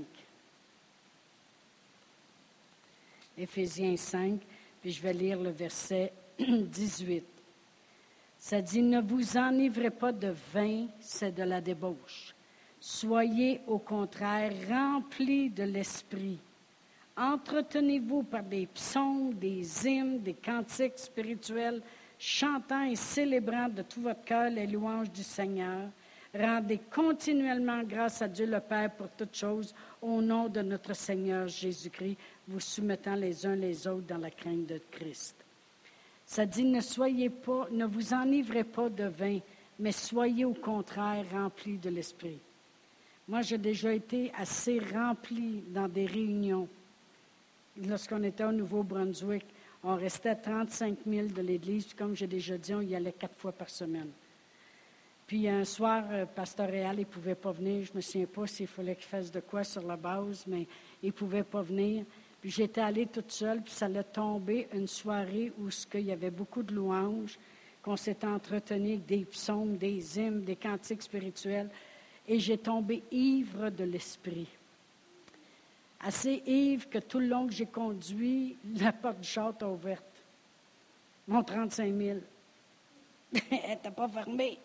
Éphésiens cinq, puis je vais lire le verset dix-huit. Ça dit, « Ne vous enivrez pas de vin, c'est de la débauche. Soyez au contraire remplis de l'Esprit. Entretenez-vous par des psaumes, des hymnes, des cantiques spirituels, chantant et célébrant de tout votre cœur les louanges du Seigneur. Rendez continuellement grâce à Dieu le Père pour toutes choses, au nom de notre Seigneur Jésus-Christ, vous soumettant les uns les autres dans la crainte de Christ. » Ça dit, ne soyez pas, ne vous enivrez pas de vin, mais soyez au contraire remplis de l'Esprit. Moi, j'ai déjà été assez rempli dans des réunions. Lorsqu'on était au Nouveau-Brunswick, on restait à trente-cinq mille de l'Église, puis comme j'ai déjà dit, on y allait quatre fois par semaine. Puis un soir, euh, Pasteur Réal, il ne pouvait pas venir. Je ne me souviens pas s'il fallait qu'il fasse de quoi sur la base, mais il ne pouvait pas venir. Puis j'étais allée toute seule, puis ça allait tomber une soirée où il y avait beaucoup de louanges, qu'on s'était entretenu avec des psaumes, des hymnes, des cantiques spirituels. Et j'ai tombé ivre de l'Esprit. Assez ivre que tout le long que j'ai conduit, la porte du char était ouverte. Mon trente-cinq mille. Elle n'était pas fermée.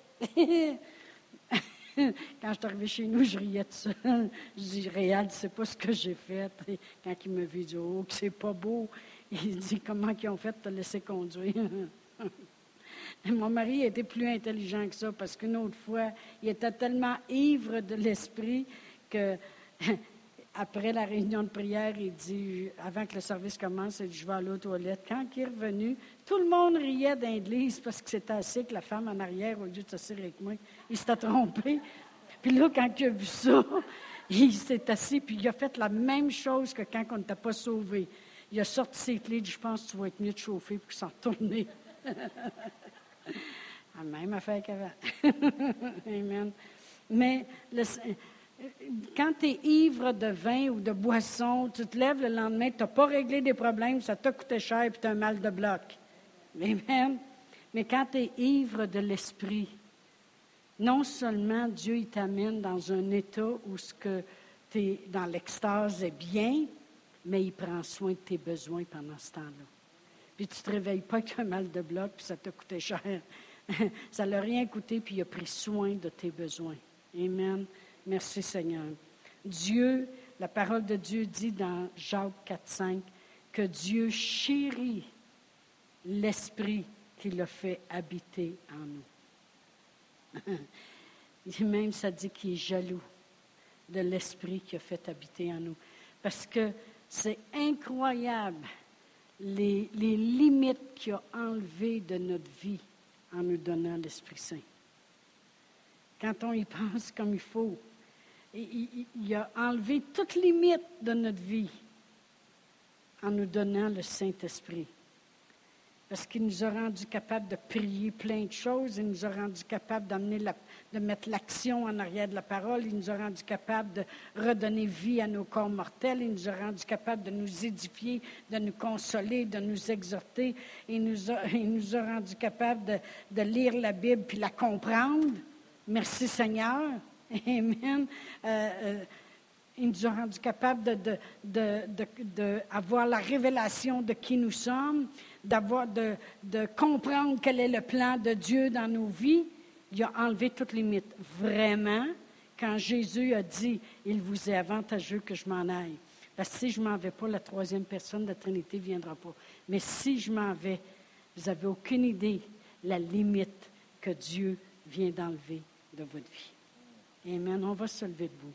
Quand je suis arrivée chez nous, je riais de ça. Je dis, Réal, tu ne sais pas ce que j'ai fait. Et quand il m'a vu, il dit, oh, que c'est pas beau. Il dit, comment ils ont fait de te laisser conduire? Mon mari était plus intelligent que ça parce qu'une autre fois, il était tellement ivre de l'esprit que, après la réunion de prière, il dit, avant que le service commence, il dit, je vais aller aux toilettes. Quand il est revenu, tout le monde riait dans l'église parce que c'était assis que la femme en arrière, au lieu de s'asseoir avec moi, il s'était trompé. Puis là, quand il a vu ça, il s'est assis, puis il a fait la même chose que quand on n'était pas sauvés. Il a sorti ses clés, il dit, je pense que tu vas être mieux de chauffer pour s'en retourner. La même affaire qu'avant. Amen. Mais le, quand tu es ivre de vin ou de boisson, tu te lèves le lendemain, tu n'as pas réglé des problèmes, ça t'a coûté cher et tu as un mal de bloc. Amen. Mais quand tu es ivre de l'esprit, non seulement Dieu il t'amène dans un état où ce que tu es dans l'extase est bien, mais il prend soin de tes besoins pendant ce temps-là. puis tu ne te réveilles pas avec un mal de bloc, puis ça t'a coûté cher. Ça ne l'a rien coûté, puis il a pris soin de tes besoins. Amen. Merci Seigneur. Dieu, la parole de Dieu dit dans Jacques quatre, cinq, que Dieu chérit l'esprit qu'il a fait habiter en nous. Et même ça dit qu'il est jaloux de l'esprit qui a fait habiter en nous. Parce que c'est incroyable les, les limites qu'il a enlevées de notre vie en nous donnant l'Esprit Saint. Quand on y pense comme il faut, il, il, il a enlevé toute limite de notre vie en nous donnant le Saint-Esprit. Parce qu'il nous a rendus capables de prier plein de choses. Il nous a rendus capables d'amener la, de mettre l'action en arrière de la parole. Il nous a rendus capables de redonner vie à nos corps mortels. Il nous a rendus capables de nous édifier, de nous consoler, de nous exhorter. Il nous a, il nous a rendus capables de, de lire la Bible puis la comprendre. Merci Seigneur. Amen. Euh, euh, il nous a rendus capables de, de, de, de, de avoir la révélation de qui nous sommes, d'avoir de, de comprendre quel est le plan de Dieu dans nos vies. Il a enlevé toutes les limites. Vraiment, quand Jésus a dit « Il vous est avantageux que je m'en aille », parce que si je ne m'en vais pas, la troisième personne de la Trinité ne viendra pas. Mais si je m'en vais, vous n'avez aucune idée la limite que Dieu vient d'enlever de votre vie. Amen. On va se lever debout.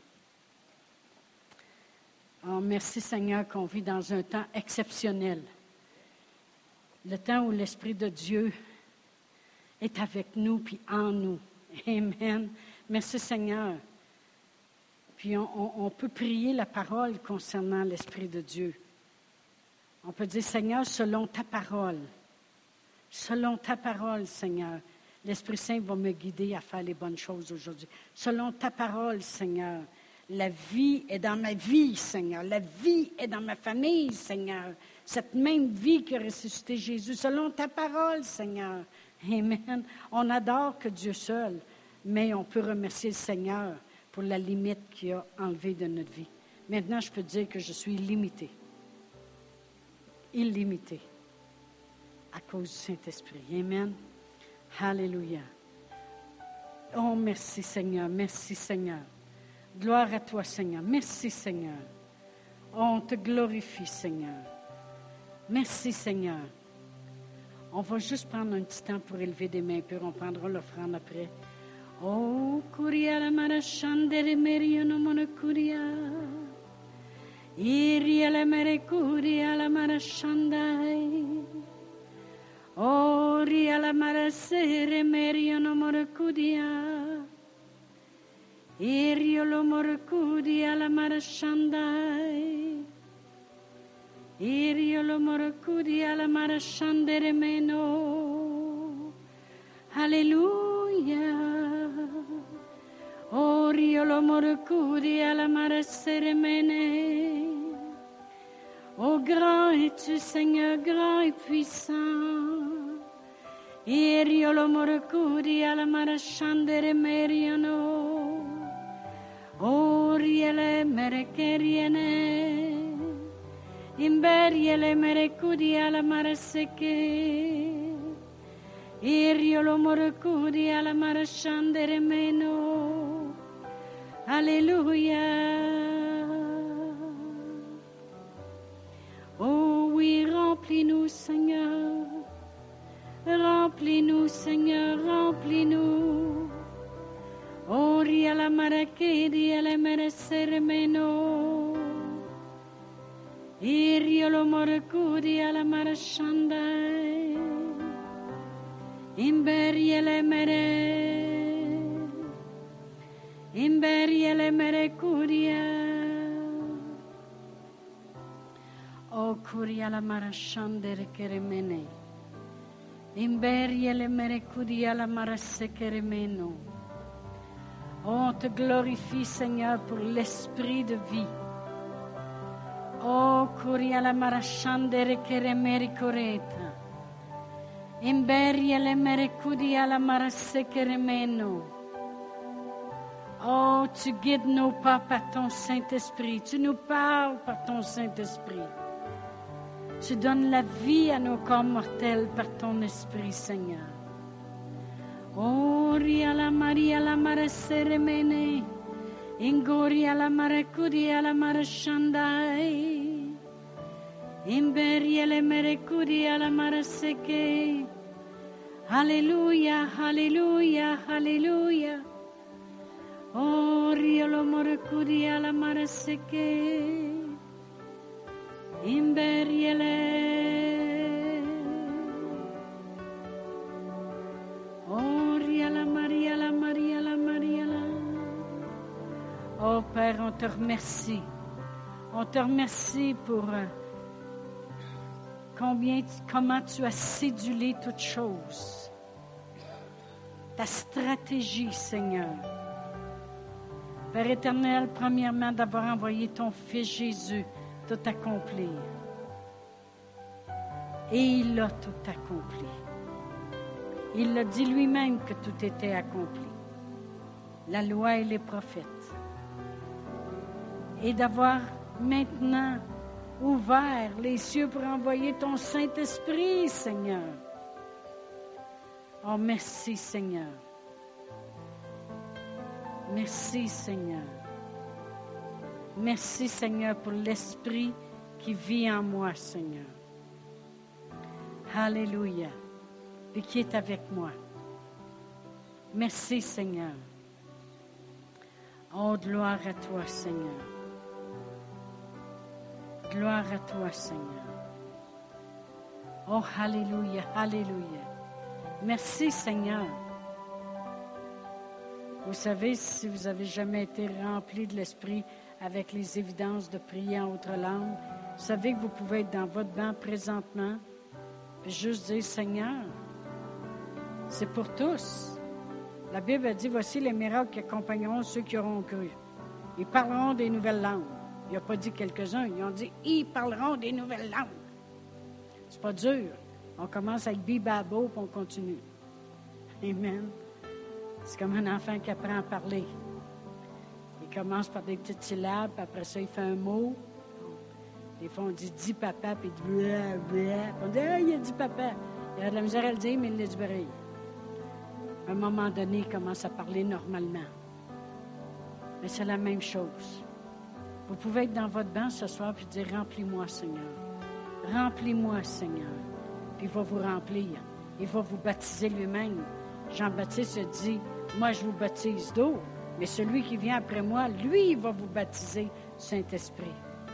Oh, merci Seigneur qu'on vit dans un temps exceptionnel. Le temps où l'Esprit de Dieu est avec nous puis en nous. Amen. Merci Seigneur. Puis on, on, on peut prier la parole concernant l'Esprit de Dieu. On peut dire, Seigneur, selon ta parole, selon ta parole, Seigneur, l'Esprit Saint va me guider à faire les bonnes choses aujourd'hui. Selon ta parole, Seigneur, la vie est dans ma vie, Seigneur. La vie est dans ma famille, Seigneur. Cette même vie qui a ressuscité Jésus, selon ta parole, Seigneur. Amen. On adore que Dieu seul, mais on peut remercier le Seigneur pour la limite qu'il a enlevée de notre vie. Maintenant, je peux dire que je suis illimité. Illimité. À cause du Saint-Esprit. Amen. Alléluia. Oh, merci Seigneur. Merci Seigneur. Gloire à toi, Seigneur. Merci, Seigneur. Oh, on te glorifie, Seigneur. Merci, Seigneur. On va juste prendre un petit temps pour élever des mains pures. On prendra l'offrande après. Oh, Kuria la marachandere meriono monokuria. Iria la merekuria la marachandai. Oh, ria la marasere meriono monokuria. Irio lo morcudi alla marashandai. Irio lo morcudi alla marashandere meno. Alleluia. Orio lo morcudi alla marasere mene. Oh, grand es-tu, Seigneur, grand et puissant. Irio lo morcudi alla marashandere meriono. Oriele merekeriene, imberiele merekudi alla maraseke, iriolo morekudi alla marashandere meno, alleluia. Oh oui, remplis-nous Seigneur, remplis-nous Seigneur, remplis-nous. Ori alla marachedi alla meresere meno. Irio lo morcudi alla marashandai. Imberi alle mere. Imberi alle merecudia. O curi alla marashandere keremene. Imberi alle merecudia alla marassekere meno. Oh, on te glorifie, Seigneur, pour l'esprit de vie. Oh, curia la marashandere keremeri coreta. Imberia le merecudia la marasekeremeno. Oh, tu guides nos pas par ton Saint-Esprit. Tu nous parles par ton Saint-Esprit. Tu donnes la vie à nos corps mortels par ton esprit, Seigneur. Ori alla Maria la mare seremene, ingori alla mare curi alla mare shandai, imberi alle mere curi alla mare seke. Alleluia, alleluia, alleluia. Ori alla mare curi alla mare seke, imberi alle. Oh Père, on te remercie. On te remercie pour euh, combien, comment tu as cédulé toutes choses. Ta stratégie, Seigneur. Père éternel, premièrement, d'avoir envoyé ton Fils Jésus tout accomplir. Et il a tout accompli. Il l'a dit lui-même que tout était accompli. La loi et les prophètes. Et d'avoir maintenant ouvert les cieux pour envoyer ton Saint-Esprit, Seigneur. Oh, merci, Seigneur. Merci, Seigneur. Merci, Seigneur, pour l'Esprit qui vit en moi, Seigneur. Alléluia. Et qui est avec moi. Merci, Seigneur. Oh, gloire à toi, Seigneur. Gloire à toi, Seigneur. Oh, alléluia, alléluia. Merci, Seigneur. Vous savez, si vous n'avez jamais été rempli de l'Esprit avec les évidences de prier en autre langue, vous savez que vous pouvez être dans votre banc présentement et juste dire, Seigneur, c'est pour tous. La Bible a dit, voici les miracles qui accompagneront ceux qui auront cru. Ils parleront des nouvelles langues. Il n'a pas dit quelques-uns, ils ont dit, ils parleront des nouvelles langues. C'est pas dur. On commence avec bibabo, puis on continue. Amen. C'est comme un enfant qui apprend à parler. Il commence par des petites syllabes, puis après ça, il fait un mot. Des fois, on dit « dis papa », puis il dit « bleh, bleh ». On dit « ah, il a dit papa ». Il a de la misère à le dire, mais il l'a dit pareil. À un moment donné, il commence à parler normalement. Mais c'est la même chose. Vous pouvez être dans votre banc ce soir et dire « Remplis-moi, Seigneur. Remplis-moi, Seigneur. » Puis il va vous remplir. Il va vous baptiser lui-même. Jean-Baptiste a dit « Moi, je vous baptise d'eau, mais celui qui vient après moi, lui, il va vous baptiser Saint-Esprit. »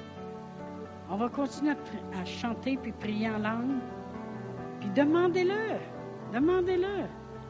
On va continuer à, à chanter puis prier en langue. Puis demandez-le. Demandez-le.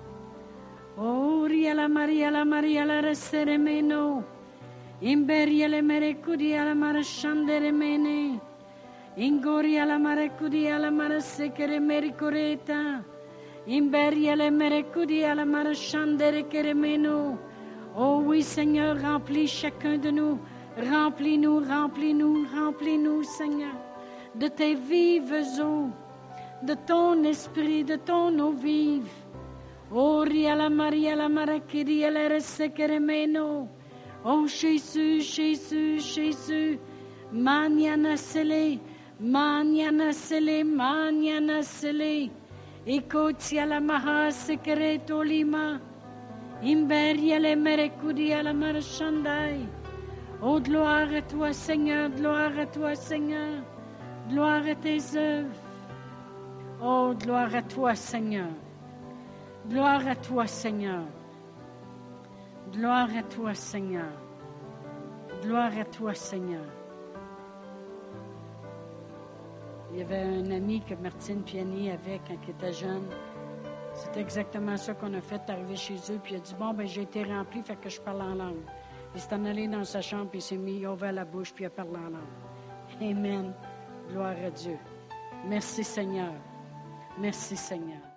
Oh, ria la Maria, la Maria, la resteremeno. Imberia le merecudia la marascendere mene. Ingoria la marecudia la marasecere mericoreta. Imberia le merecudia la marascendere keremeno. Oh oui, Seigneur, remplis chacun de nous. Remplis-nous, remplis-nous, remplis-nous, Seigneur, de tes vives eaux, de ton esprit, de ton eau vive. Oh, ria la Maria, la maraquiria, la resekeremeno. Oh, Jésus, Jésus, Jésus, mañana sele, mañana sele, mañana sele. Écoute la maha secreto lima, imberia le merecudia la marchandai. Oh, gloire à toi, Seigneur, gloire à toi, Seigneur, gloire à tes œuvres. Oh, gloire à toi, Seigneur, gloire à toi, Seigneur. Gloire à toi, Seigneur. Gloire à toi, Seigneur. Il y avait un ami que Martine Piani avait quand il était jeune. C'est exactement ça qu'on a fait, arrivé chez eux, puis il a dit, bon, ben j'ai été rempli, fait que je parle en langue. Il s'est en allé dans sa chambre, puis il s'est mis, il a ouvert la bouche, puis il a parlé en langue. Amen. Gloire à Dieu. Merci, Seigneur. Merci, Seigneur.